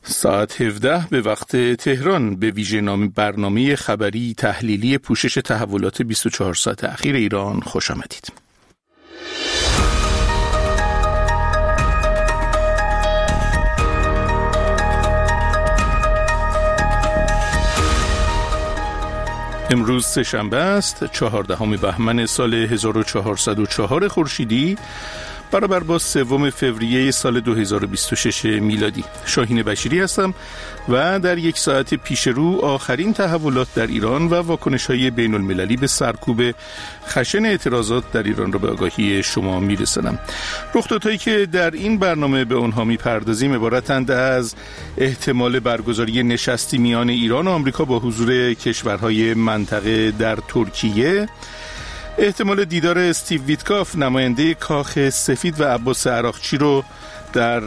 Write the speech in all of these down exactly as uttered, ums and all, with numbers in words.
ساعت هفده به وقت تهران به ویژه نام برنامه خبری تحلیلی پوشش تحولات بیست و چهار ساعت اخیر ایران خوش آمدید. امروز سه‌شنبه است، چهاردهم بهمن سال هزار و چهارصد و چهار خورشیدی، برابر با سوم فوریه سال دو هزار و بیست و شش میلادی. شاهین بشیری هستم و در یک ساعت پیش رو آخرین تحولات در ایران و واکنش‌های بین المللی به سرکوب خشن اعتراضات در ایران را به آگاهی شما میرسانم. رخدادهایی که در این برنامه به آنها میپردازیم عبارتند از احتمال برگزاری نشستی میان ایران و آمریکا با حضور کشورهای منطقه در ترکیه، احتمال دیدار استیو ویتکاف نماینده کاخ سفید و عباس عراقچی رو در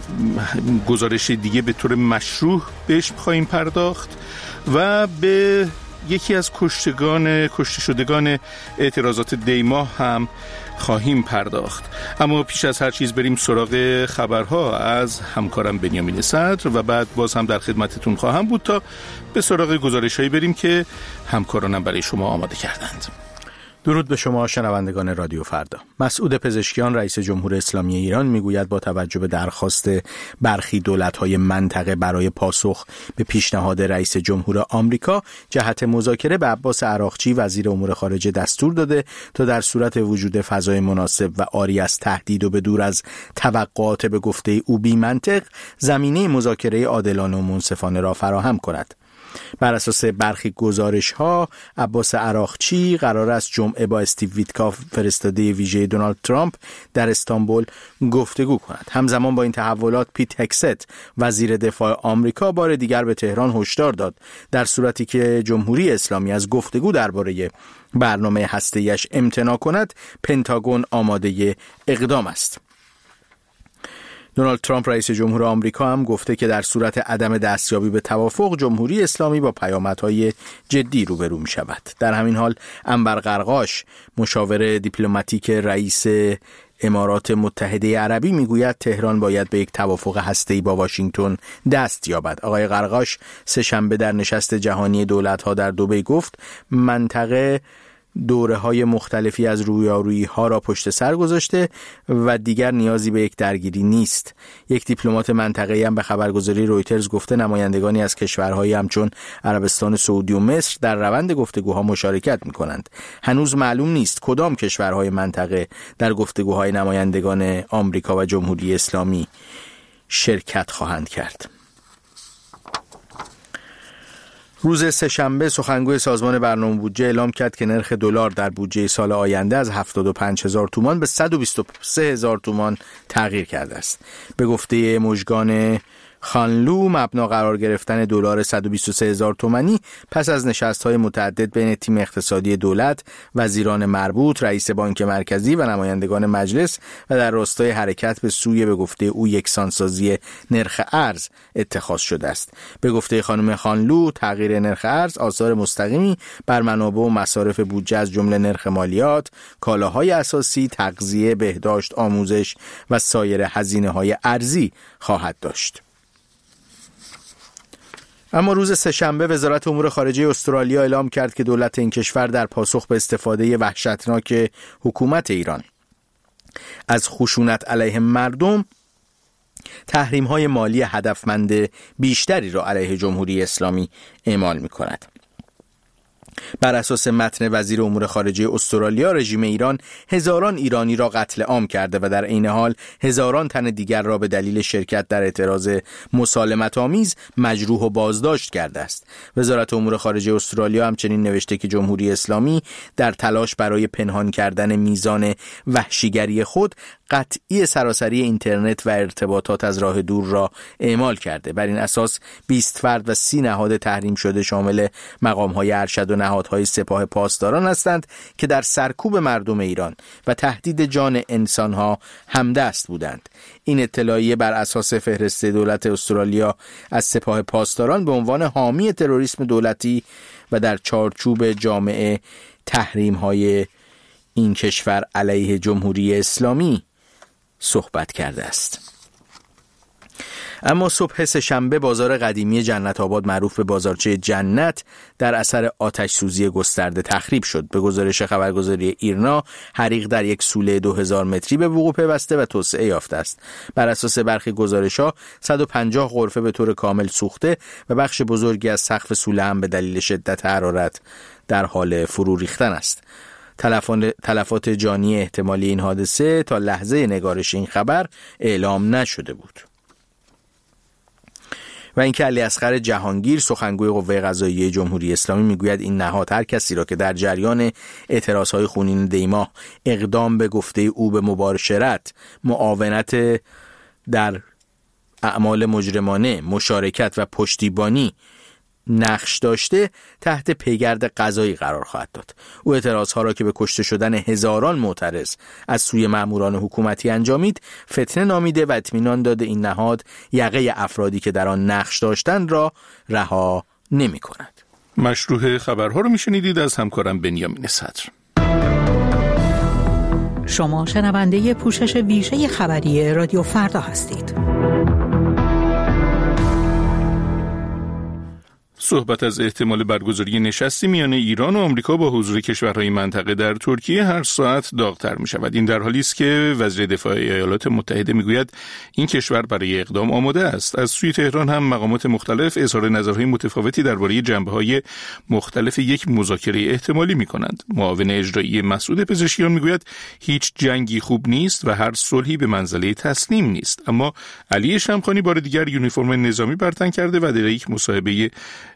گزارش دیگه به طور مشروع بهش خواهیم پرداخت و به یکی از کشتگان کشته شدگان اعتراضات دیماه هم خواهیم پرداخت. اما پیش از هر چیز بریم سراغ خبرها از همکارم بنیامین صدر و بعد باز هم در خدمتتون خواهم بود تا به سراغ گزارش‌هایی بریم که همکارانم برای شما آماده کردند. درود به شما شنوندگان رادیو فردا. مسعود پزشکیان رئیس جمهور اسلامی ایران میگوید با توجه به درخواست برخی دولت‌های منطقه برای پاسخ به پیشنهاد رئیس جمهور آمریکا جهت مذاکره به عباس عراقچی وزیر امور خارجه دستور داده تا در صورت وجود فضای مناسب و عاری از تهدید و به دور از توقعات به گفته او بی منطق زمینه مذاکره عادلانه و منصفانه را فراهم کند. بر اساس برخی گزارش‌ها عباس عراقچی قرار است جمعه با استیو ویتکاف فرستاده ویژه دونالد ترامپ در استانبول گفتگو کند. همزمان با این تحولات پیت هکست وزیر دفاع آمریکا بار دیگر به تهران هشدار داد در صورتی که جمهوری اسلامی از گفتگو درباره برنامه هسته‌ایش امتناع کند پنتاگون آماده اقدام است. دونالد ترامپ رئیس جمهور آمریکا هم گفته که در صورت عدم دستیابی به توافق جمهوری اسلامی با پیامدهای جدی روبرو می شود. در همین حال انور قرقاش مشاور دیپلماتیک رئیس امارات متحده عربی میگوید تهران باید به یک توافق هسته‌ای با واشنگتن دست یابد. آقای قرقاش سه شنبه در نشست جهانی دولت‌ها در دبی گفت منطقه دوره‌های مختلفی از رویارویی‌ها را پشت سر گذاشته و دیگر نیازی به یک درگیری نیست. یک دیپلمات منطقه‌ای هم به خبرگزاری رویترز گفته نمایندگانی از کشورهای همچون عربستان سعودی و مصر در روند گفتگوها مشارکت می‌کنند. هنوز معلوم نیست کدام کشورهای منطقه در گفتگوهای نمایندگان آمریکا و جمهوری اسلامی شرکت خواهند کرد. روز سه‌شنبه سخنگوی سازمان برنامه بودجه اعلام کرد که نرخ دلار در بودجه سال آینده از هفتاد و پنج هزار تومان به صد و بیست و سه هزار تومان تغییر کرده است. به گفته مژگان خانلو مبنا قرار گرفتن دلار صد و بیست و سه هزار تومانی پس از نشست‌های متعدد بین تیم اقتصادی دولت، وزیران مربوط، رئیس بانک مرکزی و نمایندگان مجلس و در راستای حرکت به سوی به گفته او یکسانسازی نرخ ارز اتخاذ شده است. به گفته خانم خانلو تغییر نرخ ارز آثار مستقیمی بر منابع و مصارف بودجه از جمله نرخ مالیات، کالاهای اساسی، تغذیه، بهداشت، آموزش و سایر هزینه‌های ارزی خواهد داشت. اما روز سه‌شنبه وزارت امور خارجه استرالیا اعلام کرد که دولت این کشور در پاسخ به استفاده وحشتناک حکومت ایران از خشونت علیه مردم تحریم‌های مالی هدفمند بیشتری را علیه جمهوری اسلامی اعمال می‌کند. بر اساس متن وزیر امور خارجه استرالیا رژیم ایران هزاران ایرانی را قتل عام کرده و در عین حال هزاران تن دیگر را به دلیل شرکت در اعتراض مسالمت آمیز مجروح و بازداشت کرده است. وزارت امور خارجه استرالیا همچنین نوشته که جمهوری اسلامی در تلاش برای پنهان کردن میزان وحشیگری خود قطعی سراسری اینترنت و ارتباطات از راه دور را اعمال کرده. بر این اساس بیست فرد و سی نهاد تحریم شده شامل مقام‌های ارشد و نهادهای سپاه پاسداران هستند که در سرکوب مردم ایران و تهدید جان انسانها همدست بودند. این اطلاعیه بر اساس فهرست دولت استرالیا از سپاه پاسداران به عنوان حامی تروریسم دولتی و در چارچوب جامعه تحریم‌های این کشور علیه جمهوری اسلامی صحبت کرده است. اما صبح سه‌شنبه بازار قدیمی جنت آباد معروف به بازارچه جنت در اثر آتش سوزی گسترده تخریب شد. به گزارش خبرگزاری ایرنا حریق در یک سوله دو هزار متری به وقوع پیوسته و توسعه یافته است. بر اساس برخی گزارش‌ها صد و پنجاه غرفه به طور کامل سوخته و بخش بزرگی از سقف سوله هم به دلیل شدت حرارت در حال فرو ریختن است. تلفات جانی احتمالی این حادثه تا لحظه نگارش این خبر اعلام نشده بود. و اینکه علیاصغر جهانگیر سخنگوی قوه قضاییه جمهوری اسلامی میگوید این نهاد هر کسی را که در جریان اعتراضهای خونین دیماه اقدام به گفته او به مباشرت، معاونت در اعمال مجرمانه، مشارکت و پشتیبانی نقش داشته تحت پیگرد قضایی قرار خواهد داد. او اعتراضها را که به کشته شدن هزاران معترض از سوی ماموران حکومتی انجامید فتنه نامیده و اطمینان داده این نهاد یقه افرادی که در آن نقش داشتند را رها نمی کند. مشروع خبرها رو میشنیدید از همکارم بنیامین صدر. شما شنونده پوشش ویژه خبری رادیو فردا هستید. صحبت از احتمال برگزاری نشستی میان ایران و آمریکا با حضور کشورهای منطقه در ترکیه هر ساعت داغ‌تر می شود. این در حالی است که وزیر دفاع ایالات متحده میگوید این کشور برای اقدام آماده است. از سوی تهران هم مقامات مختلف اظهار نظرهای متفاوتی درباره جنبه‌های مختلف یک مذاکره احتمالی می‌کنند. معاون اجرایی مسعود پزشکیان میگوید هیچ جنگی خوب نیست و هر صلحی به منزله تسلیم نیست. اما علی شمخانی بار دیگر یونیفرم نظامی بر تن کرده و در یک مصاحبه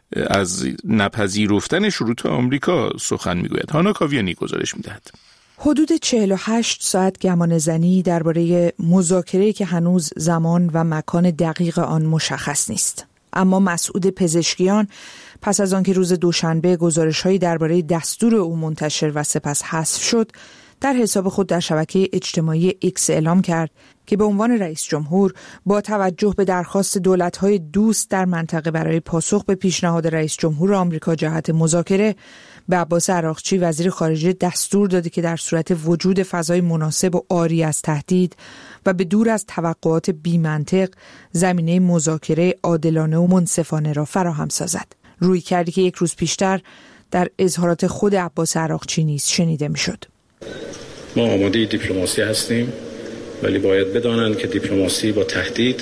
از نپذیرفتن شروط آمریکا سخن میگوید. هانا کاویانی گزارش میدهد. حدود چهل و هشت ساعت گمانه‌زنی درباره مذاکره‌ای که هنوز زمان و مکان دقیق آن مشخص نیست. اما مسعود پزشکیان پس از آنکه روز دوشنبه گزارش‌هایی درباره دستور او منتشر و سپس حذف شد، در حساب خود در شبکه اجتماعی ایکس اعلام کرد که به عنوان رئیس جمهور با توجه به درخواست دولت‌های دوست در منطقه برای پاسخ به پیشنهاد رئیس جمهور آمریکا جهت مذاکره به عباس عراقچی وزیر خارجه دستور داده که در صورت وجود فضای مناسب و عاری از تهدید و به دور از توقعات بی‌منطق زمینه مذاکره عادلانه و منصفانه را فراهم سازد. روی کردی که یک روز پیشتر در اظهارات خود عباس عراقچی نیز شنیده می‌شد. ما آماده دیپلماسی هستیم، ولی باید بدانند که دیپلماسی با تهدید،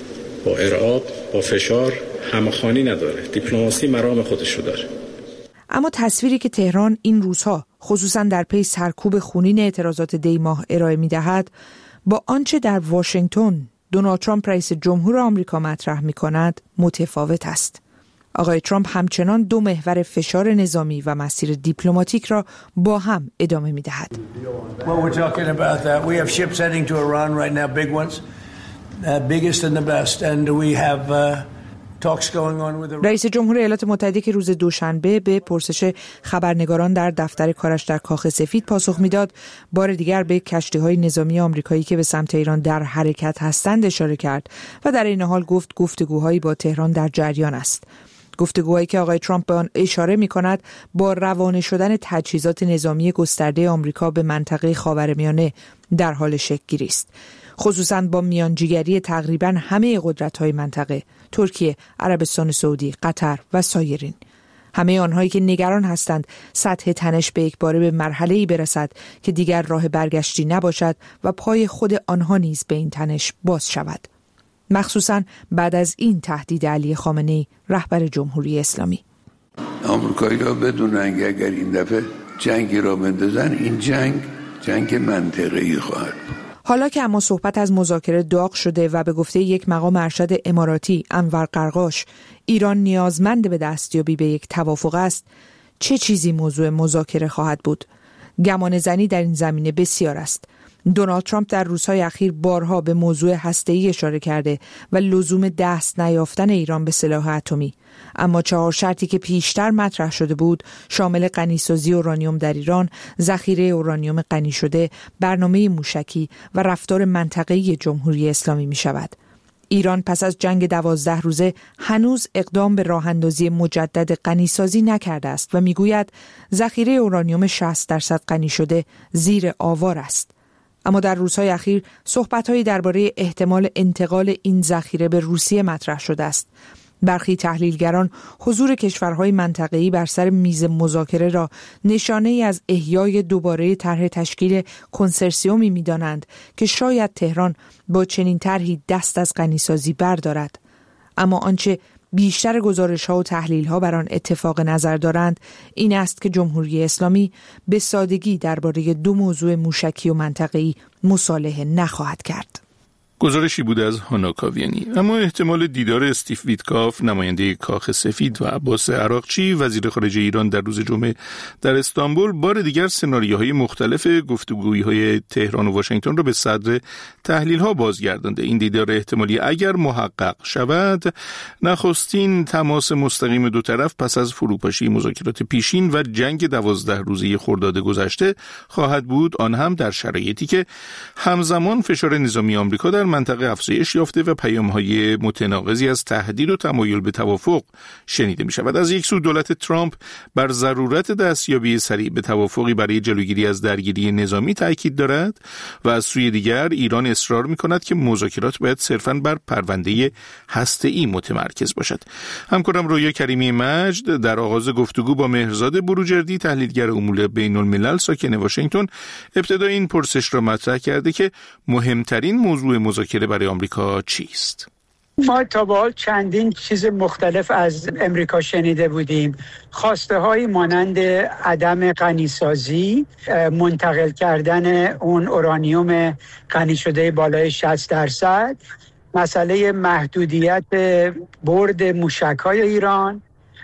با ارعاب، با فشار همخوانی نداره. دیپلماسی مرام خودش رو داره. اما تصویری که تهران این روزها خصوصا در پی سرکوب خونین اعتراضات دی ماه ارائه می‌دهد با آنچه در واشنگتن دونالد ترامپ رئیس جمهور آمریکا مطرح می‌کند متفاوت است. آقای ترامپ همچنان دو محور فشار نظامی و مسیر دیپلماتیک را با هم ادامه می‌دهد. Well, we're talking about that. We have ships heading to Iran right now, big ones, uh, biggest and the best, and we have uh, talks going on with the... رئیس جمهور ایالات متحده که روز دوشنبه به پرسش خبرنگاران در دفتر کارش در کاخ سفید پاسخ میداد، بار دیگر به کشتی‌های نظامی آمریکایی که به سمت ایران در حرکت هستند اشاره کرد و در این حال گفت گفتگوهایی با تهران در جریان است. گفتگوهایی که آقای ترامپ به آن اشاره می‌کند با روانه شدن تجهیزات نظامی گسترده آمریکا به منطقه خاورمیانه در حال شکل‌گیری است، خصوصاً با میانجیگری تقریباً همه قدرت‌های منطقه، ترکیه، عربستان سعودی، قطر و سایرین. همه آنهایی که نگران هستند سطح تنش به یک باره به مرحله‌ای برسد که دیگر راه برگشتی نباشد و پای خود آنها نیز به این تنش باز شود. مخصوصاً بعد از این تهدید علی خامنه‌ای رهبر جمهوری اسلامی. آمریکایی‌ها بدونن که اگر این دفعه جنگی را بندازن، این جنگ جنگ منطقه‌ای خواهد بود. حالا که اما صحبت از مذاکره داغ شده و به گفته یک مقام ارشد اماراتی انور قرقاش ایران نیازمند به دستیابی به یک توافق است، چه چیزی موضوع مذاکره خواهد بود؟ گمانه‌زنی در این زمینه بسیار است. دونالد ترامپ در روزهای اخیر بارها به موضوع هسته‌ای اشاره کرده و لزوم دست نیافتن ایران به سلاح اتمی. اما چهار شرطی که پیشتر مطرح شده بود شامل غنیسازی اورانیوم در ایران، ذخیره اورانیوم غنی شده، برنامه موشکی و رفتار منطقه‌ای جمهوری اسلامی می شود. ایران پس از جنگ دوازده روزه هنوز اقدام به راه اندازی مجدد غنیسازی نکرده است و میگوید ذخیره اورانیوم شصت درصد غنی شده زیر آوار است. اما در روزهای اخیر صحبت‌هایی درباره احتمال انتقال این ذخیره به روسیه مطرح شده است. برخی تحلیلگران حضور کشورهای منطقه‌ای بر سر میز مذاکره را نشانه‌ای از احیای دوباره طرح تشکیل کنسرسیومی می‌دانند که شاید تهران با چنین طرحی دست از غنیسازی بردارد. اما آنچه بیشتر گزارش‌ها و تحلیل‌ها بر آن اتفاق نظر دارند این است که جمهوری اسلامی به سادگی درباره دو موضوع موشکی و منطقه‌ای مصالحه نخواهد کرد. گزارشی بود از هانا کاویانی. اما احتمال دیدار استیو ویتکاف نماینده کاخ سفید و عباس عراقچی وزیر خارجه ایران در روز جمعه در استانبول بار دیگر سناریوهای مختلف گفتگویی‌های تهران و واشنگتن را به صدر تحلیل‌ها بازگردانده. این دیدار احتمالی اگر محقق شود نخستین تماس مستقیم دو طرف پس از فروپاشی مذاکرات پیشین و جنگ دوازده روزه خرداد گذشته خواهد بود، آن هم در شرایطی که همزمان فشار نظامی آمریکا در منطقه افزایش یافته و پیام‌های متناقضی از تهدید و تمایل به توافق شنیده می‌شود. از یک سو دولت ترامپ بر ضرورت دستیابی سریع به توافقی برای جلوگیری از درگیری نظامی تاکید دارد و از سوی دیگر ایران اصرار می‌کند که مذاکرات باید صرفاً بر پرونده هسته‌ای متمرکز باشد. همکارم رویا کریمی مجد در آغاز گفتگو با مهرزاد بروجردی تحلیلگر امور بین‌الملل ساکن واشنگتن ابتدا این پرسش را مطرح کرده که مهمترین موضوع مذاکره برای آمریکا چیست؟ ما تا به حال چندین چیز مختلف از امریکا شنیده بودیم. خواسته های مانند عدم غنیسازی، منتقل کردن اون اورانیوم غنی شده بالای شصت درصد، مسئله محدودیت برد موشک‌های ایران،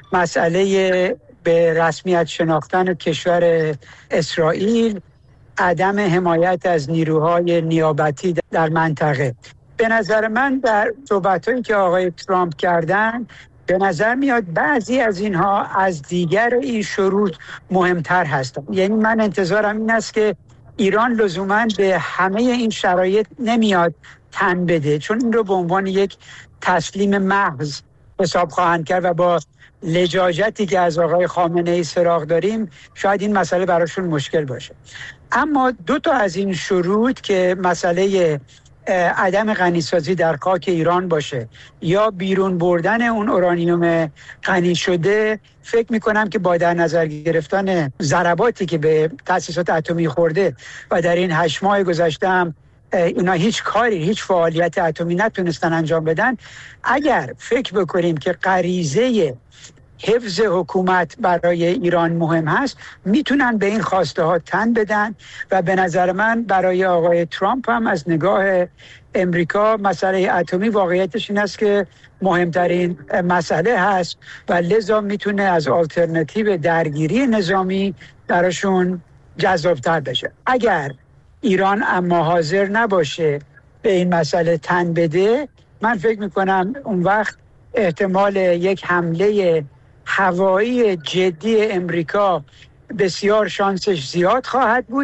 مسئله به رسمیت شناختن کشور اسرائیل، عدم حمایت از نیروهای نیابتی در منطقه. به نظر من در صحبت‌هایی که آقای ترامپ کردن به نظر میاد بعضی از اینها از دیگر این شروط مهمتر هستند. یعنی من انتظارم این است که ایران لزوماً به همه این شرایط نمیاد تن بده، چون این رو به عنوان یک تسلیم محض حساب خواهند کرد و با لجاجتی که از آقای خامنه‌ای سراغ داریم شاید این مسئله براشون مشکل باشه. اما دو تا از این شروط که مسئله عدم غنیسازی در خاک ایران باشه یا بیرون بردن اون اورانیوم غنی شده، فکر میکنم که با در نظر گرفتن ضرباتی که به تأسیسات اتمی خورده و در این هشت ماه گذشته هم اینا هیچ کاری، هیچ فعالیت اتمی نتونستن انجام بدن، اگر فکر بکنیم که غریزه حفظ حکومت برای ایران مهم هست، میتونن به این خواسته ها تن بدن و به نظر من برای آقای ترامپ هم از نگاه امریکا مسئله اتمی واقعیتش این است که مهمترین مسئله هست و لذا میتونه از آلترناتیو درگیری نظامی براشون جذابتر بشه. اگر ایران اما حاضر نباشه به این مسئله تن بده، من فکر میکنم اون وقت احتمال یک حمله هوایی جدی امریکا بسیار شانسش زیاد خواهد بود،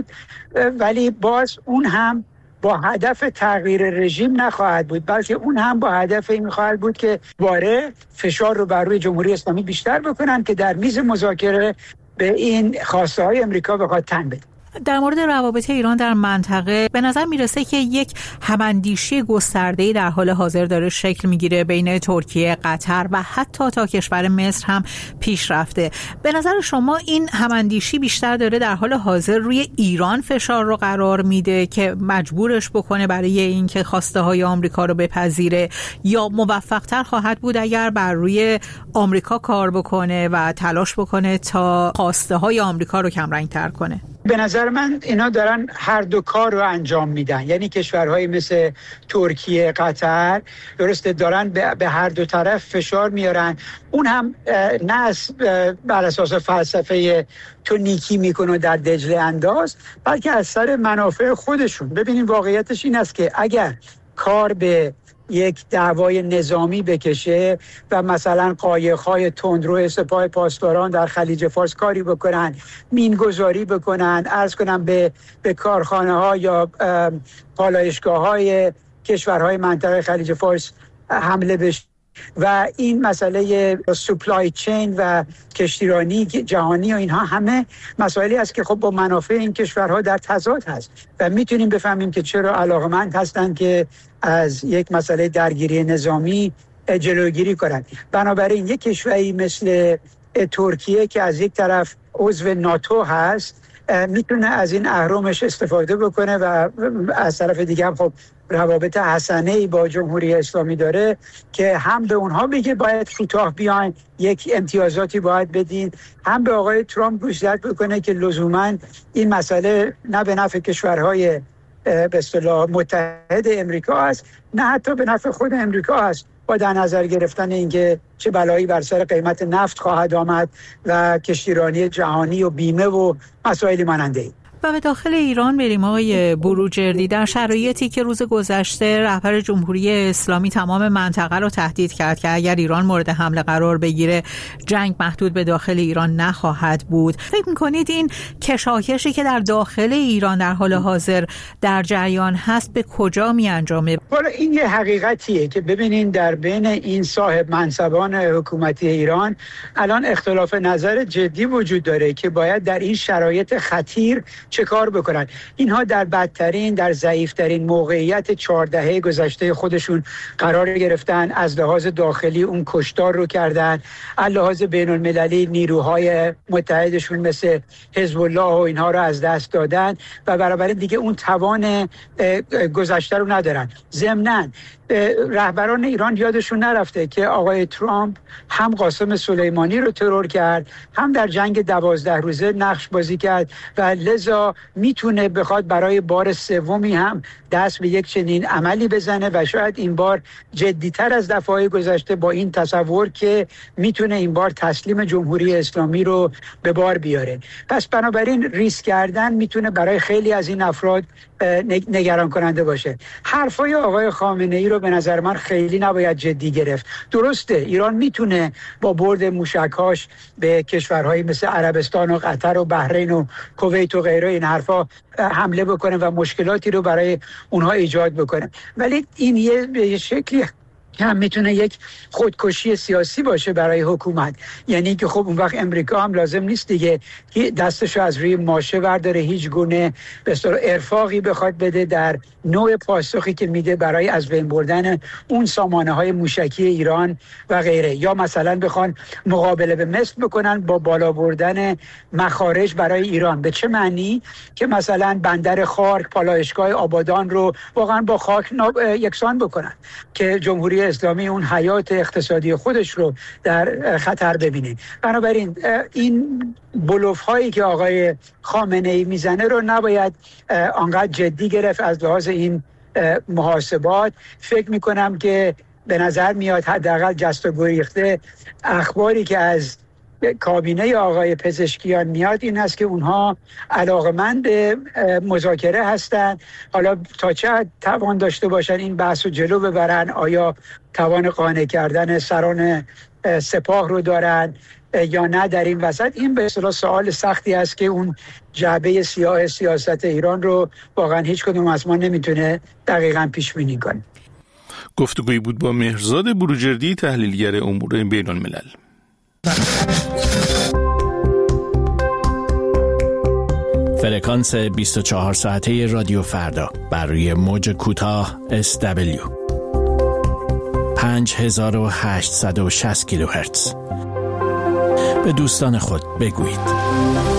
ولی باز اون هم با هدف تغییر رژیم نخواهد بود، بلکه اون هم با هدف این خواهد بود که باره فشار رو بر روی جمهوری اسلامی بیشتر بکنن که در میز مذاکره به این خواسته های امریکا بخواد تن بده. در مورد روابط ایران در منطقه به نظر میرسه که یک هماندیشی گسترده‌ای در حال حاضر داره شکل میگیره بین ترکیه، قطر و حتی تا کشور مصر هم پیش رفته. به نظر شما این هماندیشی بیشتر داره در حال حاضر روی ایران فشار رو قرار میده که مجبورش بکنه برای اینکه خواسته های آمریکا رو بپذیره، یا موفق‌تر خواهد بود اگر بر روی آمریکا کار بکنه و تلاش بکنه تا خواسته های آمریکا رو کمرنگ‌تر کنه؟ به نظر من اینا دارن هر دو کار رو انجام میدن. یعنی کشورهای مثل ترکیه، قطر درسته دارن به هر دو طرف فشار میارن. اون هم نه بر اساس فلسفه تو نیکی میکنه و در دجله انداز، بلکه از سر منافع خودشون. ببینید واقعیتش این است که اگر کار به یک دعوای نظامی بکشه و مثلا قایق‌های تندرو سپاه پاسداران در خلیج فارس کاری بکنن، مینگذاری بکنن، عرض کنم به به کارخانه‌ها یا پالایشگاه‌های کشورهای منطقه خلیج فارس حمله بشه، و این مسئله سپلای چین و کشتیرانی جهانی و اینها همه مسائلی است که خب با منافع این کشورها در تضاد هست و میتونیم بفهمیم که چرا علاقمند هستند که از یک مسئله درگیری نظامی جلوگیری کنند. بنابراین یک کشوری مثل ترکیه که از یک طرف عضو ناتو هست میتونه از این اهرمش استفاده بکنه و از طرف دیگه هم خب روابط حسنه‌ای با جمهوری اسلامی داره که هم به اونها بگه باید کوتاه بیاین، یک امتیازاتی باید بدین، هم به آقای ترامپ گوشزد بکنه که لزوما این مسئله نه به نفع کشورهای به اصطلاح متحد امریکا است، نه حتی به نفع خود امریکا است، با در نظر گرفتن اینکه چه بلایی بر سر قیمت نفت خواهد آمد و کشتیرانی جهانی و بیمه و مسائلی ماننده ای. و به داخل ایران بریم آقای بروجردی، در شرایطی که روز گذشته رهبر جمهوری اسلامی تمام منطقه رو تهدید کرد که اگر ایران مورد حمله قرار بگیره جنگ محدود به داخل ایران نخواهد بود، فکر می‌کنید این کشاکشی که در داخل ایران در حال حاضر در جریان هست به کجا می‌انجامه؟ والا این یه حقیقتیه که ببینین در بین این صاحب منصبان حکومتی ایران الان اختلاف نظر جدی وجود داره که باید در این شرایط خطیر چه کار بکنن. اینها در بدترین، در ضعیفترین موقعیت چهار دهه گذشته خودشون قرار گرفتن، از لحاظ داخلی اون کشتار رو کردن، از لحاظ بین المللی نیروهای متحدشون مثل حزب الله و اینها رو از دست دادن و بنابراین دیگه اون توان گذشته رو ندارن. ضمناً رهبران ایران یادشون نرفته که آقای ترامپ هم قاسم سلیمانی رو ترور کرد، هم در جنگ دوازده روزه نقش بازی کرد و لذا میتونه بخواد برای بار سومی هم دست به یک چنین عملی بزنه و شاید این بار جدیتر از دفعه گذشته با این تصور که میتونه این بار تسلیم جمهوری اسلامی رو به بار بیاره. پس بنابراین ریسک کردن میتونه برای خیلی از این افراد نگران کننده باشه. حرفای آقای خامنه ای رو به نظر من خیلی نباید جدی گرفت. درسته ایران میتونه با برد موشک‌هاش به کشورهایی مثل عربستان و قطر و بحرین و کویت و غیره این حرفا حمله بکنه و مشکلاتی رو برای اونها ایجاد بکنه، ولی این یه به شکلی هم میتونه یک خودکشی سیاسی باشه برای حکومت. یعنی که خب اون وقت امریکا هم لازم نیست دیگه دستشو از روی ماشه برداره، هیچ گونه به اصطلاح ارفاقی بخواد بده در نوع پاسخی که میده برای از بین بردن اون سامانه های موشکی ایران و غیره، یا مثلا بخوان مقابله به مصر بکنن با بالا بردن مخارج برای ایران. به چه معنی؟ که مثلا بندر خارک، پالایشگاه آبادان رو واقعا با خاک یکسان بکنن که جمهوری اسلامی اون حیات اقتصادی خودش رو در خطر ببینه. بنابراین این بلوف هایی که آقای خامنه ای میزنه رو نباید آنقدر جدی گرفت از لحاظ این محاسبات. فکر میکنم که به نظر میاد حداقل جست و گریخته اخباری که از کابینه آقای پزشکیان میاد این است که اونها علاقمند مذاکره هستند. حالا تا چه توان داشته باشن این بحث رو جلو ببرن، آیا توان قانع کردن سران سپاه رو دارن یا نه در این وسط، این به اصطلاح سوال سختی است که اون جعبه سیاه سیاست ایران رو واقعا هیچ کدوم از ما نمیتونه دقیقاً پیش بینی کنه. گفتگویی بود با مهرزاد بروجردی، تحلیلگر امور بین الملل. فرکانس بیست و چهار ساعته رادیو فردا بر روی موج کوتاه اس دبلیو پنج هزار و هشتصد و شصت کیلوهرتز. به دوستان خود بگویید.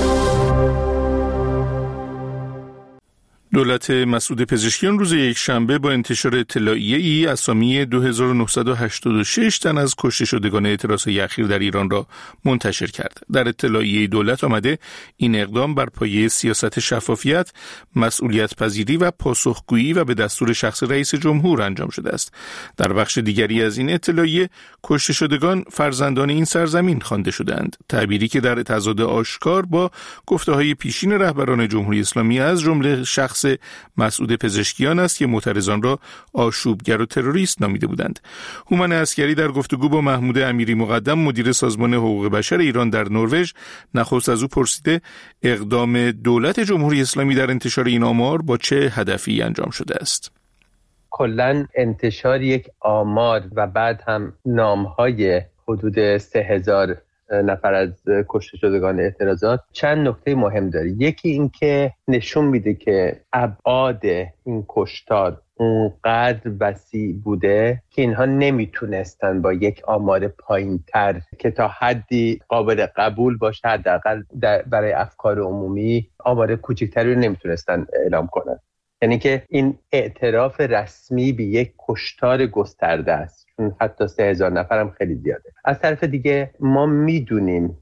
دولت مسعود پزشکیان روز یک شنبه با انتشار اطلاعیه‌ای اسامی دو هزار و نهصد و هشتاد و شش تن از کشته شدگان اعتراضهای اخیر در ایران را منتشر کرد. در اطلاعیه دولت آمده این اقدام بر پایه سیاست شفافیت، مسئولیت پذیری و پاسخگویی و به دستور شخص رئیس جمهور انجام شده است. در بخش دیگری از این اطلاعیه کشته شدگان فرزندان این سرزمین خوانده شدند، تعبیری که در تضاد آشکار با گفته‌های پیشین رهبران جمهوری اسلامی از جمله شخص مسعود پزشکیان است که معترضان را آشوبگر و تروریست نامیده بودند. هومن عسکری در گفتگو با محمود امیری مقدم مدیر سازمان حقوق بشر ایران در نروژ نخست از او پرسیده اقدام دولت جمهوری اسلامی در انتشار این آمار با چه هدفی انجام شده است؟ کلاً انتشار یک آمار و بعد هم نام‌های حدود سه هزار نفر از کشته شدگان اعتراضات چند نکته مهم داره. یکی این که نشون میده که ابعاد این کشتار اونقدر وسیع بوده که اینها نمیتونستن با یک آمار پایین‌تر که تا حدی قابل قبول باشه حداقل برای افکار عمومی آمار کوچکتری رو نمیتونستن اعلام کنن. یعنی که این اعتراف رسمی به یک کشتار گسترده است، چون حتی سه هزار نفر هم خیلی زیاده. از طرف دیگه ما میدونیم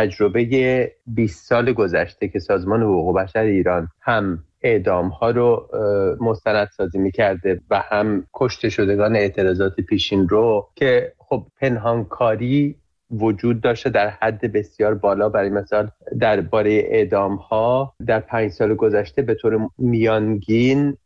تجربه بیست سال گذشته که سازمان حقوق بشر ایران هم اعدام ها رو مستند سازی میکرده و هم کشته شدگان اعتراضات پیشین رو که خب پنهانکاری وجود داشته در حد بسیار بالا. برای مثال درباره اعدام ها در پنج سال گذشته به طور میانگین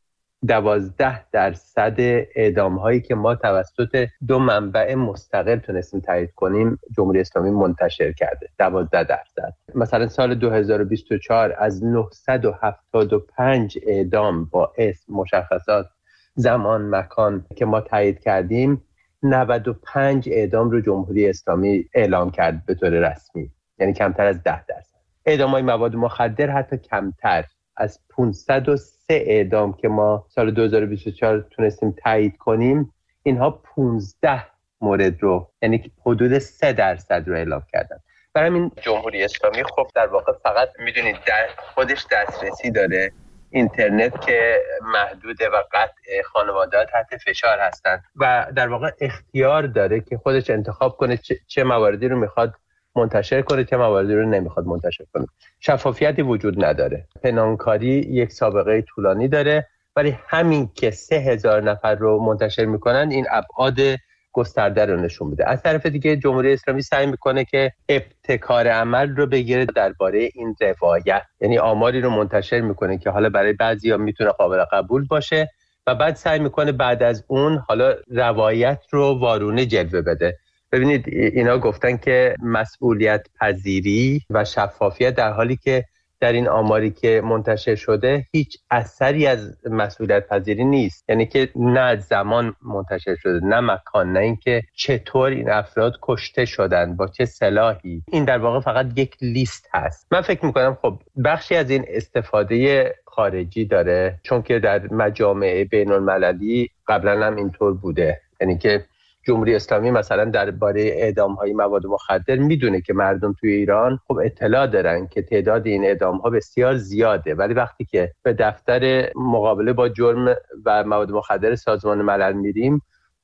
دوازده درصد اعدام هایی که ما توسط دو منبع مستقل تونستیم تایید کنیم جمهوری اسلامی منتشر کرده. دوازده درصد. مثلا سال دو هزار و بیست و چهار از نهصد و هفتاد و پنج اعدام با اسم مشخصات زمان مکان که ما تایید کردیم نود و پنج اعدام رو جمهوری اسلامی اعلام کرد به طور رسمی، یعنی کمتر از ده درصد. اعدام های مواد مخدر حتی کمتر، از پانصد و سه اعدام که ما سال دو هزار و بیست و چهار تونستیم تایید کنیم اینها پانزده مورد رو، یعنی حدود سه درصد رو اعلام کردن. برای این جمهوری اسلامی خب در واقع فقط میدونید در خودش دسترسی داره اینترنت که محدوده و قطع خانواده‌ها تحت فشار هستن و در واقع اختیار داره که خودش انتخاب کنه چه, چه مواردی رو میخواد منتشر کنه چه مواردی رو نمیخواد منتشر کنه. شفافیتی وجود نداره. پنهانکاری یک سابقه طولانی داره، ولی همین که سه هزار نفر رو منتشر میکنن این ابعاد گسترده رو نشون میده. از طرف دیگه جمهوری اسلامی سعی میکنه که ابتکار عمل رو بگیره درباره این روایت، یعنی آماری رو منتشر میکنه که حالا برای بعضیا میتونه قابل قبول باشه و بعد سعی میکنه بعد از اون حالا روایت رو وارونه جلوه بده. ببینید اینا گفتن که مسئولیت پذیری و شفافیت، در حالی که در این آماری که منتشر شده هیچ اثری از مسئولیت پذیری نیست. یعنی که نه زمان منتشر شده نه مکان، نه اینکه چطور این افراد کشته شدن با چه سلاحی. این در واقع فقط یک لیست هست. من فکر میکنم خب بخشی از این استفاده خارجی داره، چون که در مجامع بین المللی قبلا هم اینطور بوده. یعنی که جمهوری اسلامی مثلا درباره اعدام‌های مواد مخدر میدونه که مردم توی ایران خب اطلاع دارن که تعداد این اعدام‌ها بسیار زیاده، ولی وقتی که به دفتر مقابله با جرم و مواد مخدر سازمان ملل میریم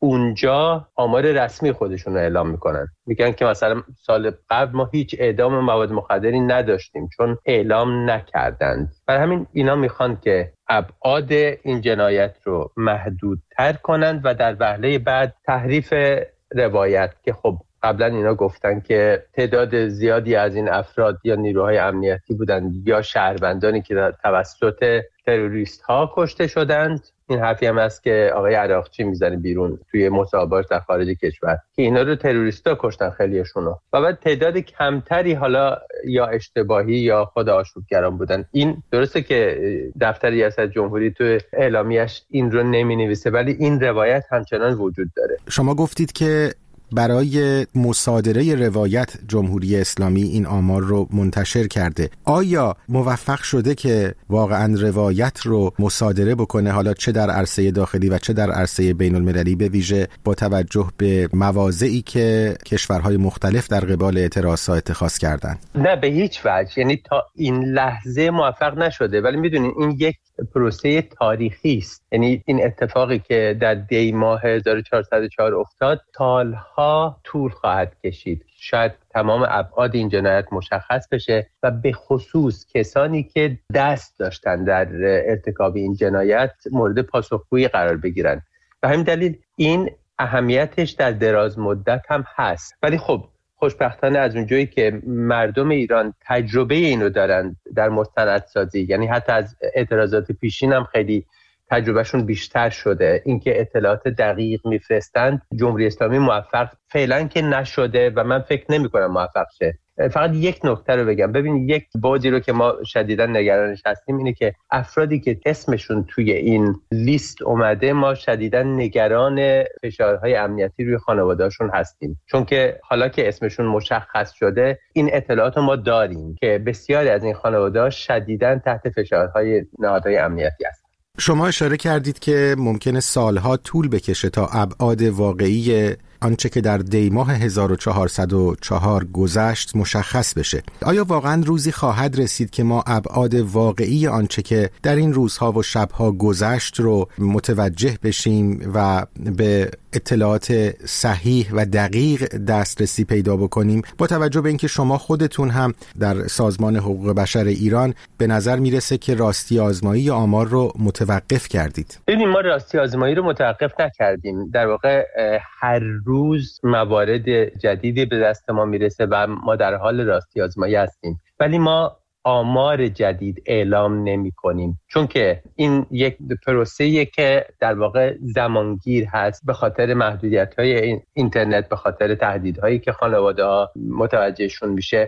اونجا آمار رسمی خودشون رو اعلام میکنن. میگن که مثلا سال قبل ما هیچ اعدام مواد مخدری نداشتیم چون اعلام نکردند. برای همین اینا میخوان که ابعاد این جنایت رو محدودتر کنند و در وهله بعد تحریف روایت که خب قبلا اینا گفتن که تعداد زیادی از این افراد یا نیروهای امنیتی بودند یا شهروندانی که توسط تروریست ها کشته شدند. این حرفی هم هست که آقای عراقچی میزنه بیرون توی مصاحبه‌اش در خارج کشور که اینا رو تروریستا کشتن خیلیشونو، و بعد تعداد کمتری حالا یا اشتباهی یا خود آشوبگران بودن. این درسته که دفتر ریاست جمهوری تو اعلامیه‌اش این رو نمی‌نویسه، ولی این روایت همچنان وجود داره. شما گفتید که برای مصادره روایت جمهوری اسلامی این آمار رو منتشر کرده. آیا موفق شده که واقعا روایت رو مصادره بکنه، حالا چه در عرصه داخلی و چه در عرصه بین المللی، به ویژه با توجه به مواضعی که کشورهای مختلف در قبال اعتراضها اتخاذ کردن؟ نه به هیچ وجه. یعنی تا این لحظه موفق نشده، ولی میدونین این یک پروسه تاریخی است. یعنی این اتفاقی که در دی ماه هزار و چهارصد و چهار افتاد سالها طول خواهد کشید. شاید تمام ابعاد این جنایت مشخص بشه و به خصوص کسانی که دست داشتن در ارتکاب این جنایت مورد پاسخگویی قرار بگیرن. به همین دلیل این اهمیتش در دراز مدت هم هست. ولی خب خوشبختانه از اونجایی که مردم ایران تجربه اینو دارن در مستندسازی، یعنی حتی از اعتراضات پیشین هم خیلی تجربهشون بیشتر شده، اینکه اطلاعات دقیق میفرستند، جمهوری اسلامی موفق فعلا که نشده و من فکر نمی کنم موفق شه. فقط یک نکته رو بگم. ببین یک بودی رو که ما شدیداً نگرانش هستیم اینه که افرادی که اسمشون توی این لیست اومده، ما شدیداً نگران فشارهای امنیتی روی خانواده‌هاشون هستیم، چون که حالا که اسمشون مشخص شده این اطلاعات ما داریم که بسیاری از این خانواده‌ها شدیداً تحت فشارهای نهادهای امنیتی هستند. شما اشاره کردید که ممکنه سالها طول بکشه تا ابعاد واقعی آنچه که در دیماه هزار و چهارصد و چهار گذشت مشخص بشه. آیا واقعا روزی خواهد رسید که ما ابعاد واقعی آنچه که در این روزها و شبها گذشت رو متوجه بشیم و به اطلاعات صحیح و دقیق دسترسی پیدا بکنیم، با توجه به اینکه شما خودتون هم در سازمان حقوق بشر ایران به نظر میرسه که راستی آزمایی آمار رو متوقف کردید؟ ببینید ما راستی آزمایی رو متوقف نکردیم. در واقع هر روز موارد جدیدی به دست ما میرسه و ما در حال راستی آزمایی هستیم، ولی ما آمار جدید اعلام نمی کنیم، چون که این یک پروسه‌ایه که در واقع زمانگیر هست به خاطر محدودیت‌های اینترنت، به خاطر تهدیدهایی که خانواده‌ها متوجهشون میشه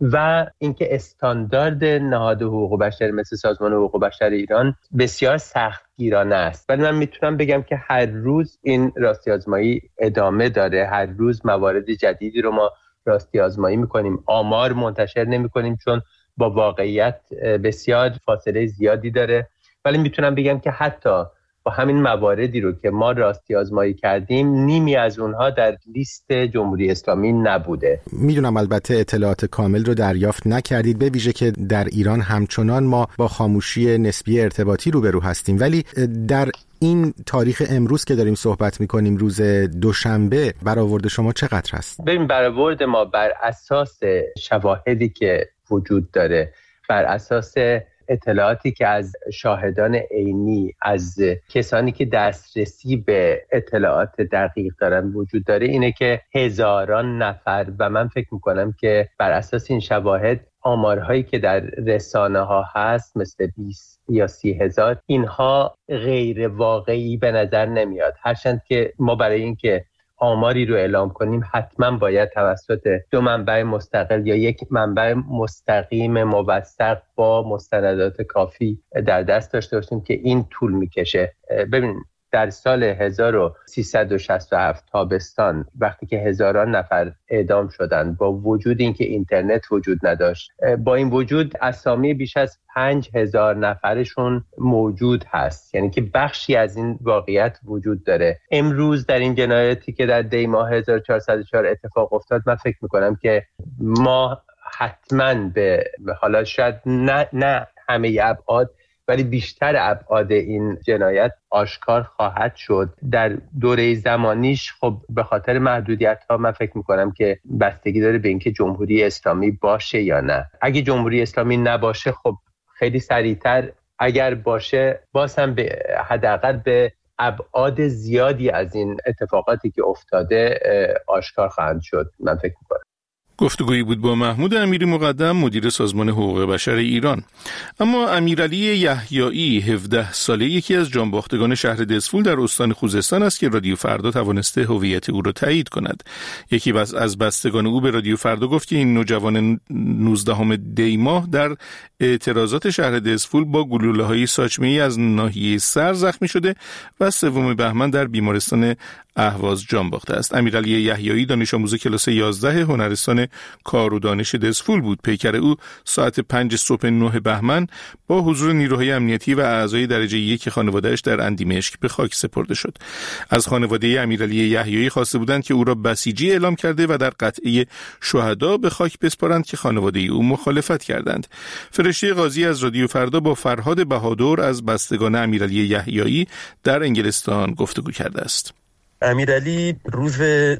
و اینکه استاندارد نهاد حقوق بشر مثل سازمان حقوق بشر ایران بسیار سختگیرانه است. ولی من میتونم بگم که هر روز این راستی آزمایی ادامه داره، هر روز موارد جدیدی رو ما راستی آزمایی میکنیم. آمار منتشر نمیکنیم چون با واقعیت بسیار فاصله زیادی داره، ولی میتونم بگم که حتی با همین مواردی رو که ما راستی آزمایی کردیم نیمی از اونها در لیست جمهوری اسلامی نبوده. میدونم البته اطلاعات کامل رو دریافت نکردید، به ویژه که در ایران همچنان ما با خاموشی نسبی ارتباطی روبرو هستیم، ولی در این تاریخ امروز که داریم صحبت میکنیم، روز دوشنبه، برآورد شما چقدر هست؟ ببین برآورد ما بر اساس شواهدی که وجود داره، بر اساس اطلاعاتی که از شاهدان عینی، از کسانی که دسترسی به اطلاعات دقیق دارن وجود داره، اینه که هزاران نفر و من فکر میکنم که بر اساس این شواهد آمارهایی که در رسانه ها هست مثل بیست یا سی هزار، اینها غیر واقعی به نظر نمیاد. هرچند که ما برای اینکه آماری رو اعلام کنیم حتما باید توسط دو منبع مستقل یا یک منبع مستقیم موثق با مستندات کافی در دست داشته باشیم که این طول میکشه. ببین در سال هزار و سیصد و شصت و هفت تابستان وقتی که هزاران نفر اعدام شدند، با وجود اینکه اینترنت وجود نداشت، با این وجود اسامی بیش از پنج هزار نفرشون موجود هست، یعنی که بخشی از این واقعیت وجود داره. امروز در این جنایتی که در دی ماه هزار و چهارصد و چهار اتفاق افتاد، من فکر میکنم که ما حتما به حالا شاید نه, نه همه ابعاد ولی بیشتر ابعاد این جنایت آشکار خواهد شد. در دوره زمانیش خب به خاطر محدودیت‌ها من فکر می‌کنم که بستگی داره به اینکه جمهوری اسلامی باشه یا نه. اگه جمهوری اسلامی نباشه خب خیلی سریعتر، اگر باشه باز هم به حداقل به ابعاد زیادی از این اتفاقاتی که افتاده آشکار خواهند شد، من فکر می‌کنم. گفتگویی بود با محمود امیری مقدم، مدیر سازمان حقوق بشر ایران. اما امیرعلی یحیایی، هفده ساله، یکی از جانباختگان شهر دزفول در استان خوزستان است که رادیو فردا توانسته هویت او را تایید کند. یکی از بستگان او به رادیو فردا گفت که این نوجوان نوزدهم دی ماه در اعتراضات شهر دزفول با گلوله‌های ساچمه‌ای از ناحیه سر زخمی شده و سوم بهمن در بیمارستان اهواز جان باخته است. امیرعلی یحیایی دانش آموز کلاس یازده هنرستان کار و دانش دزفول بود. پیکر او ساعت پنج صبح نه بهمن با حضور نیروهای امنیتی و اعضای درجه یک خانواده‌اش در اندیمشک به خاک سپرده شد. از خانواده امیرعلی یحیایی خواسته بودند که او را بسیجی اعلام کرده و در قطعه شهدا به خاک بسپارند که خانواده او مخالفت کردند. فرشته قاضی از رادیو فردا با فرهاد بهادر از بستگان امیرعلی یحیایی در انگلستان گفتگو کرده است. امیرعلی روز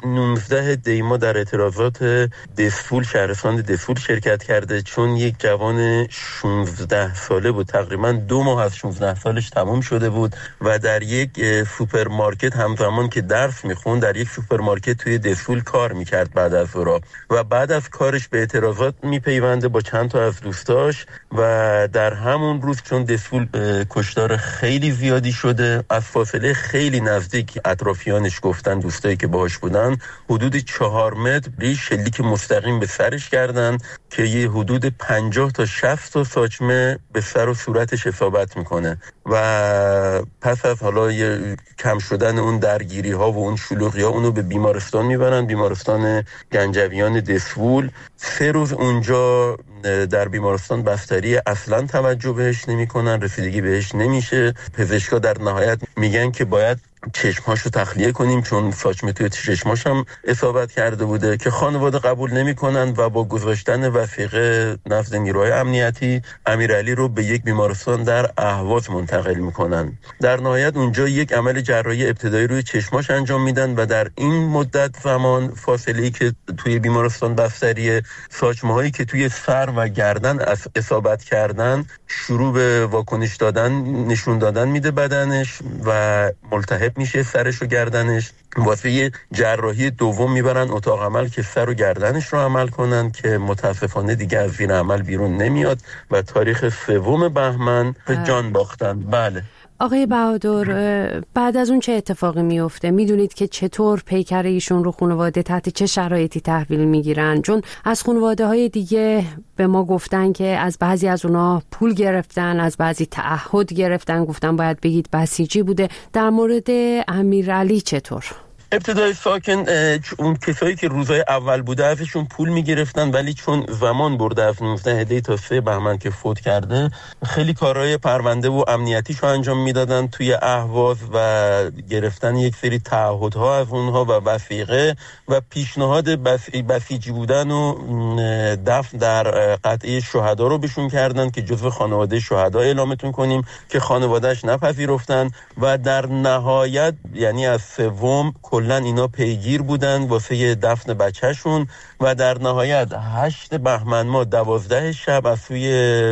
نوزده دی ماه در اعتراضات دزفول، شهرستان دزفول شرکت کرده، چون یک جوان شانزده ساله بود، تقریبا دو ماه از شانزده سالش تمام شده بود و در یک سوپرمارکت همزمان که درس میخوند در یک سوپرمارکت توی دزفول کار میکرد. بعد از ظهر و بعد از کارش به اعتراضات میپیونده با چند تا از دوستاش و در همون روز چون دزفول کشتار خیلی زیادی شده، از فاصله خیلی نزدیک اطرافیان بهش گفتن دوستایی که باهاش بودن، حدود چهار متر ریش شلیک مستقیم به سرش کردن که یه حدود پنجاه تا شصت تا ساچمه به سر و صورتش اصابت میکنه و پس از حالا یه کم شدن اون درگیری ها و اون شلوغی ها اونو به بیمارستان میبرن، بیمارستان گنجویان دسفول. سه روز اونجا در بیمارستان بستری، اصلا توجه بهش نمی کنن، رسیدگی بهش نمیشه. پزشکا در نهایت میگن که باید چشمهاشو تخلیه کنیم چون ساچمه توی چشماش هم اصابت کرده بوده، که خانواده قبول نمی‌کنن و با گذاشتن وثیقه نزد نیروهای امنیتی امیرعلی رو به یک بیمارستان در اهواز منتقل میکنن. در نهایت اونجا یک عمل جراحی ابتدایی روی چشماش انجام میدن و در این مدت زمان فاصله‌ای که توی بیمارستان بستری، ساچمه‌هایی که توی سر و گردن اصابت کردن شروع به واکنش دادن نشون دادن میده بدنش و ملتهب میشه سرش و گردنش. واسه یه جراحی دوم میبرن اتاق عمل که سر و گردنش رو عمل کنن که متاسفانه دیگه از زیر عمل بیرون نمیاد و تاریخ سوم بهمن به جان باختن. بله آقای بهادر، بعد از اون چه اتفاقی میفته؟ میدونید که چطور پیکر ایشون رو خانواده تحت چه شرایطی تحویل میگیرن؟ چون از خانواده های دیگه به ما گفتن که از بعضی از اونا پول گرفتن، از بعضی تعهد گرفتن، گفتن باید بگید بسیجی بوده. در مورد امیرعلی چطور؟ ابتدای ساکن اون کسایی که روزای اول بوده ازشون پول میگرفتن، ولی چون زمان برده از نوزده دی تا سه بهمن که فوت کرده، خیلی کارهای پرونده و امنیتیشو انجام میدادن توی اهواز و گرفتن یک سری تعهدها از اونها و وثیقه و پیشنهاد بسیجی بودن و دفن در قطعه شهدا رو بهشون کردن که جزو خانواده شهدا اعلامتون کنیم، که خانوادهش نپذیرفتن و در نهایت یعنی از سوم کلا اینا پیگیر بودن واسه دفن بچهشون و در نهایت هشت بهمن ما دوازده شب از سوی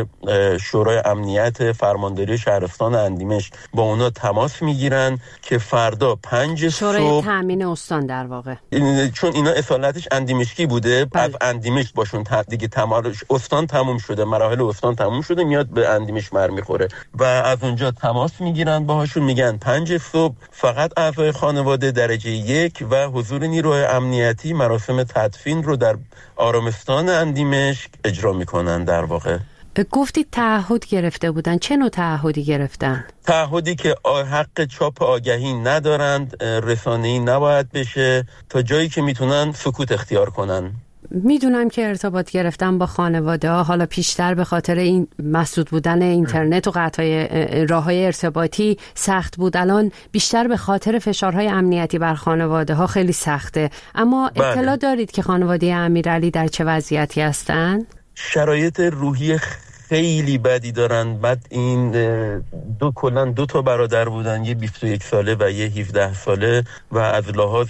شورای امنیت فرمانداری شهرستان اندیمشک با اونا تماس میگیرن که فردا پنج شورای صبح، تامین استان در واقع، چون اینا اصالتش اندیمشکی بوده، از اندیمشک باشون دیگه تمام استان تموم شده، مراحل استان تموم شده، میاد به اندیمشک مر میخوره و از اونجا تماس میگیرن باهاشون، میگن پنج صبح فقط اعضای خانواده درجه یک و حضور نیروهای امنیتی مراسم تدفین رو در آرامستان اندیمشک اجرا میکنن. در واقع گفتید تعهد گرفته بودن. چه نوع تعهدی گرفتن؟ تعهدی که حق چاپ آگهی ندارند، رسانه‌ای نباید بشه، تا جایی که میتونن سکوت اختیار کنن. میدونم که ارتباط گرفتن با خانواده ها حالا پیشتر به خاطر این مسدود بودن اینترنت و قطعای راههای ارتباطی سخت بود، الان بیشتر به خاطر فشارهای امنیتی بر خانواده ها خیلی سخته. اما اطلاع بله. دارید که خانواده امیرعلی در چه وضعیتی هستن؟ شرایط روحی خیلی بدی دارن. بعد این دو کلا دو تا برادر بودن، یه بیست و یک ساله و یه هفده ساله و از لحاظ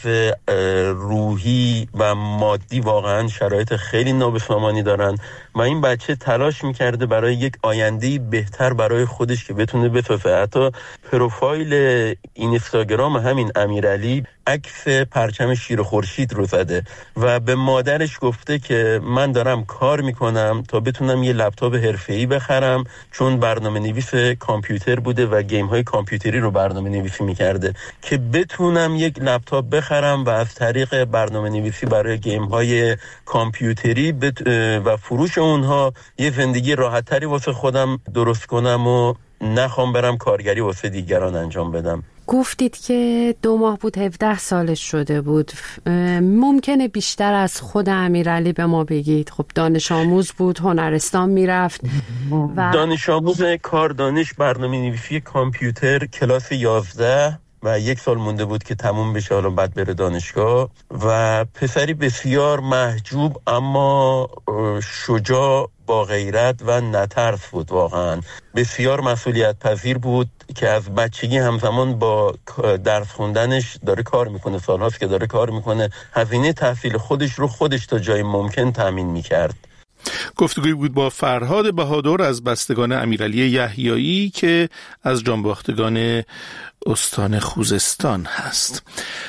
روحی و مادی واقعا شرایط خیلی نابسامانی دارن و این بچه تلاش میکرده برای یک آینده بهتر برای خودش که بتونه بسازه. حتی پروفایل اینستاگرام همین امیرعلی عکس پرچم شیر خورشید رو زده و به مادرش گفته که من دارم کار میکنم تا بتونم یه لپتاپ حرفه‌ای بخرم، چون برنامه نویس کامپیوتر بوده و گیم های کامپیوتری رو برنامه نویسی میکرده، که بتونم یک لپتاپ بخرم و از طریق برنامه نویسی برای گیم های کامپیوتری و فروش اونها یه زندگی راحت تری واسه خودم درست کنم و نخوام برم کارگری واسه دیگران انجام بدم. گفتید که دو ماه بود هفده سالش شده بود. ممکنه بیشتر از خود امیرعلی به ما بگید؟ خب دانش آموز بود، هنرستان میرفت و دانش آموز کار دانش برنامه نویسی کامپیوتر کلاس یازده و یک سال مونده بود که تموم بشه، حالا بعد بره دانشگاه. و پسری بسیار محجوب اما شجاع، با غیرت و نترس بود. واقعا بسیار مسئولیت پذیر بود که از بچگی همزمان با درس خوندنش داره کار میکنه، سالهاست که داره کار میکنه، هزینه تحصیل خودش رو خودش تا جای ممکن تامین میکرد. گفتگوی بود با فرهاد بهادر از بستگان امیرعلی یحیایی که از جانباختگان استان خوزستان هست.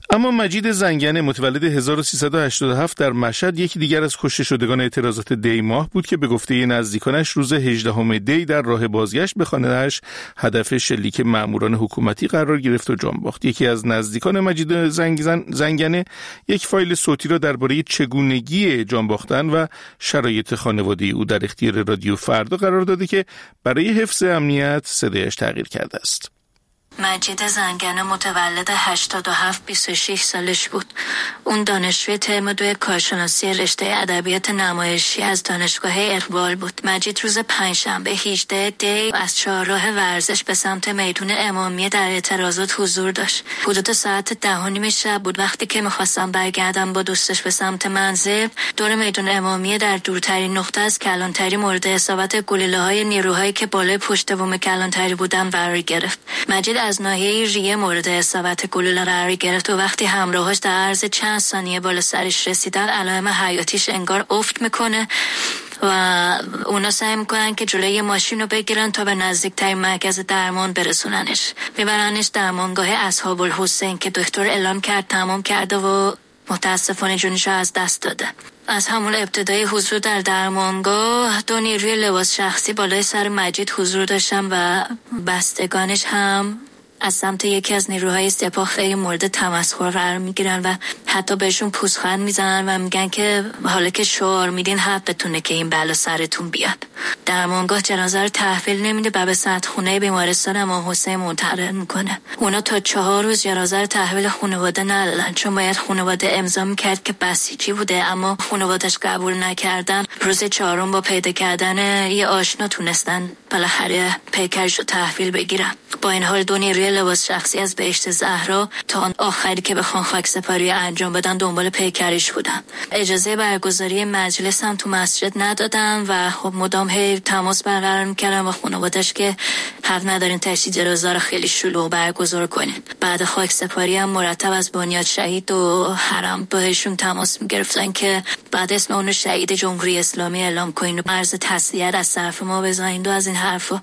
اما مجید زنگنه متولد هزار و سیصد و هشتاد و هفت در مشهد یکی دیگر از کشته شدگان اعتراضات دی ماه بود که به گفته نزدیکانش روز هجدهم دی در راه بازگشت به خانه‌اش هدف شلیک ماموران حکومتی قرار گرفت و جان باخت. یکی از نزدیکان مجید زنگنه یک فایل صوتی را درباره چگونگی جان باختن و شرایط خانواده او در اختیار رادیو فردا قرار داده که برای حفظ امنیت صدایش تغییر کرده است. مجید زنگنه متولد هشتاد و هفت، بیست و شش سالش بود. اون دانشجوی ترم دو کارشناسی رشته ادبیات نمایشی از دانشگاه اقبال بود. مجید روز پنجشنبه هجدهم دی از چهارراه ورزش به سمت میدون امامیه در اعتراضات حضور داشت. حدود ساعت ده و نیم شب بود وقتی که می‌خواستم برگردم با دوستش به سمت منزل. دور میدون امامیه در دورترین نقطه از کلانتری مورد اصابت گلوله‌های نیروهایی که بالای پشت بوم کلانتری بودن قرار گرفت. مجید از ناحیه ریه مورد اصابت گلوله قرار گرفت و وقتی همراهاش در عرض چند ثانیه بالا سرش رسیدن علائم حیاتیش انگار افت میکنه و اونا سعی میکنن که جلوی ماشین رو بگیرن تا به نزدیکترین مرکز درمان برسوننش. میبرنش درمانگاه اصحاب الحسین که دکتر اعلام کرد تمام کرده و متاسفانه جونش رو از دست داده. از همون ابتدای حضور در درمانگاه دو نیروی لباس شخصی بالای سر مجید حضور داشتن و بستگانش هم از سمت یکی از نیروهای سپاه خیلی مورد تمسخر قرار میگیرن و حتی بهشون پوزخند میزنن و میگن که حالا که شعار میدین حقتونه که این بلا سرتون بیاد. درمانگاه جنازه رو تحویل نمیده و به سردخونه بیمارستان امام حسین منتقل میکنه. اونا تا چهار روز جنازه رو تحویل خانواده ندادن چون باید خانواده امضا میکرد که بسیجی بوده، اما خانواده‌اش قبول نکردن. روز چهارم با پیدا کردن یه آشنا تونستن بالاخره پیکرش رو تحویل بگیرن. با این حال دو نیروی لباس شخصی از بهشت زهرا تا آن آخری که بخوان خاک سپاری انجام بدن دنبال پیکرش بودن. اجازه برگزاری مجلس هم تو مسجد ندادن و خب مدام هی تماس برقرار میکردن با خانواده‌اش که حق ندارین تشییع جنازه رو خیلی شلوغ برگزار کنین. بعد خاک سپاری هم مرتب از بنیاد شهید و حرم بهشون تماس میگرفتن که بعد اسم اون شهید جمهوری اسلامی اعلام کنین و عرض تسلیت از طرف ما بزنین و از این حرفا.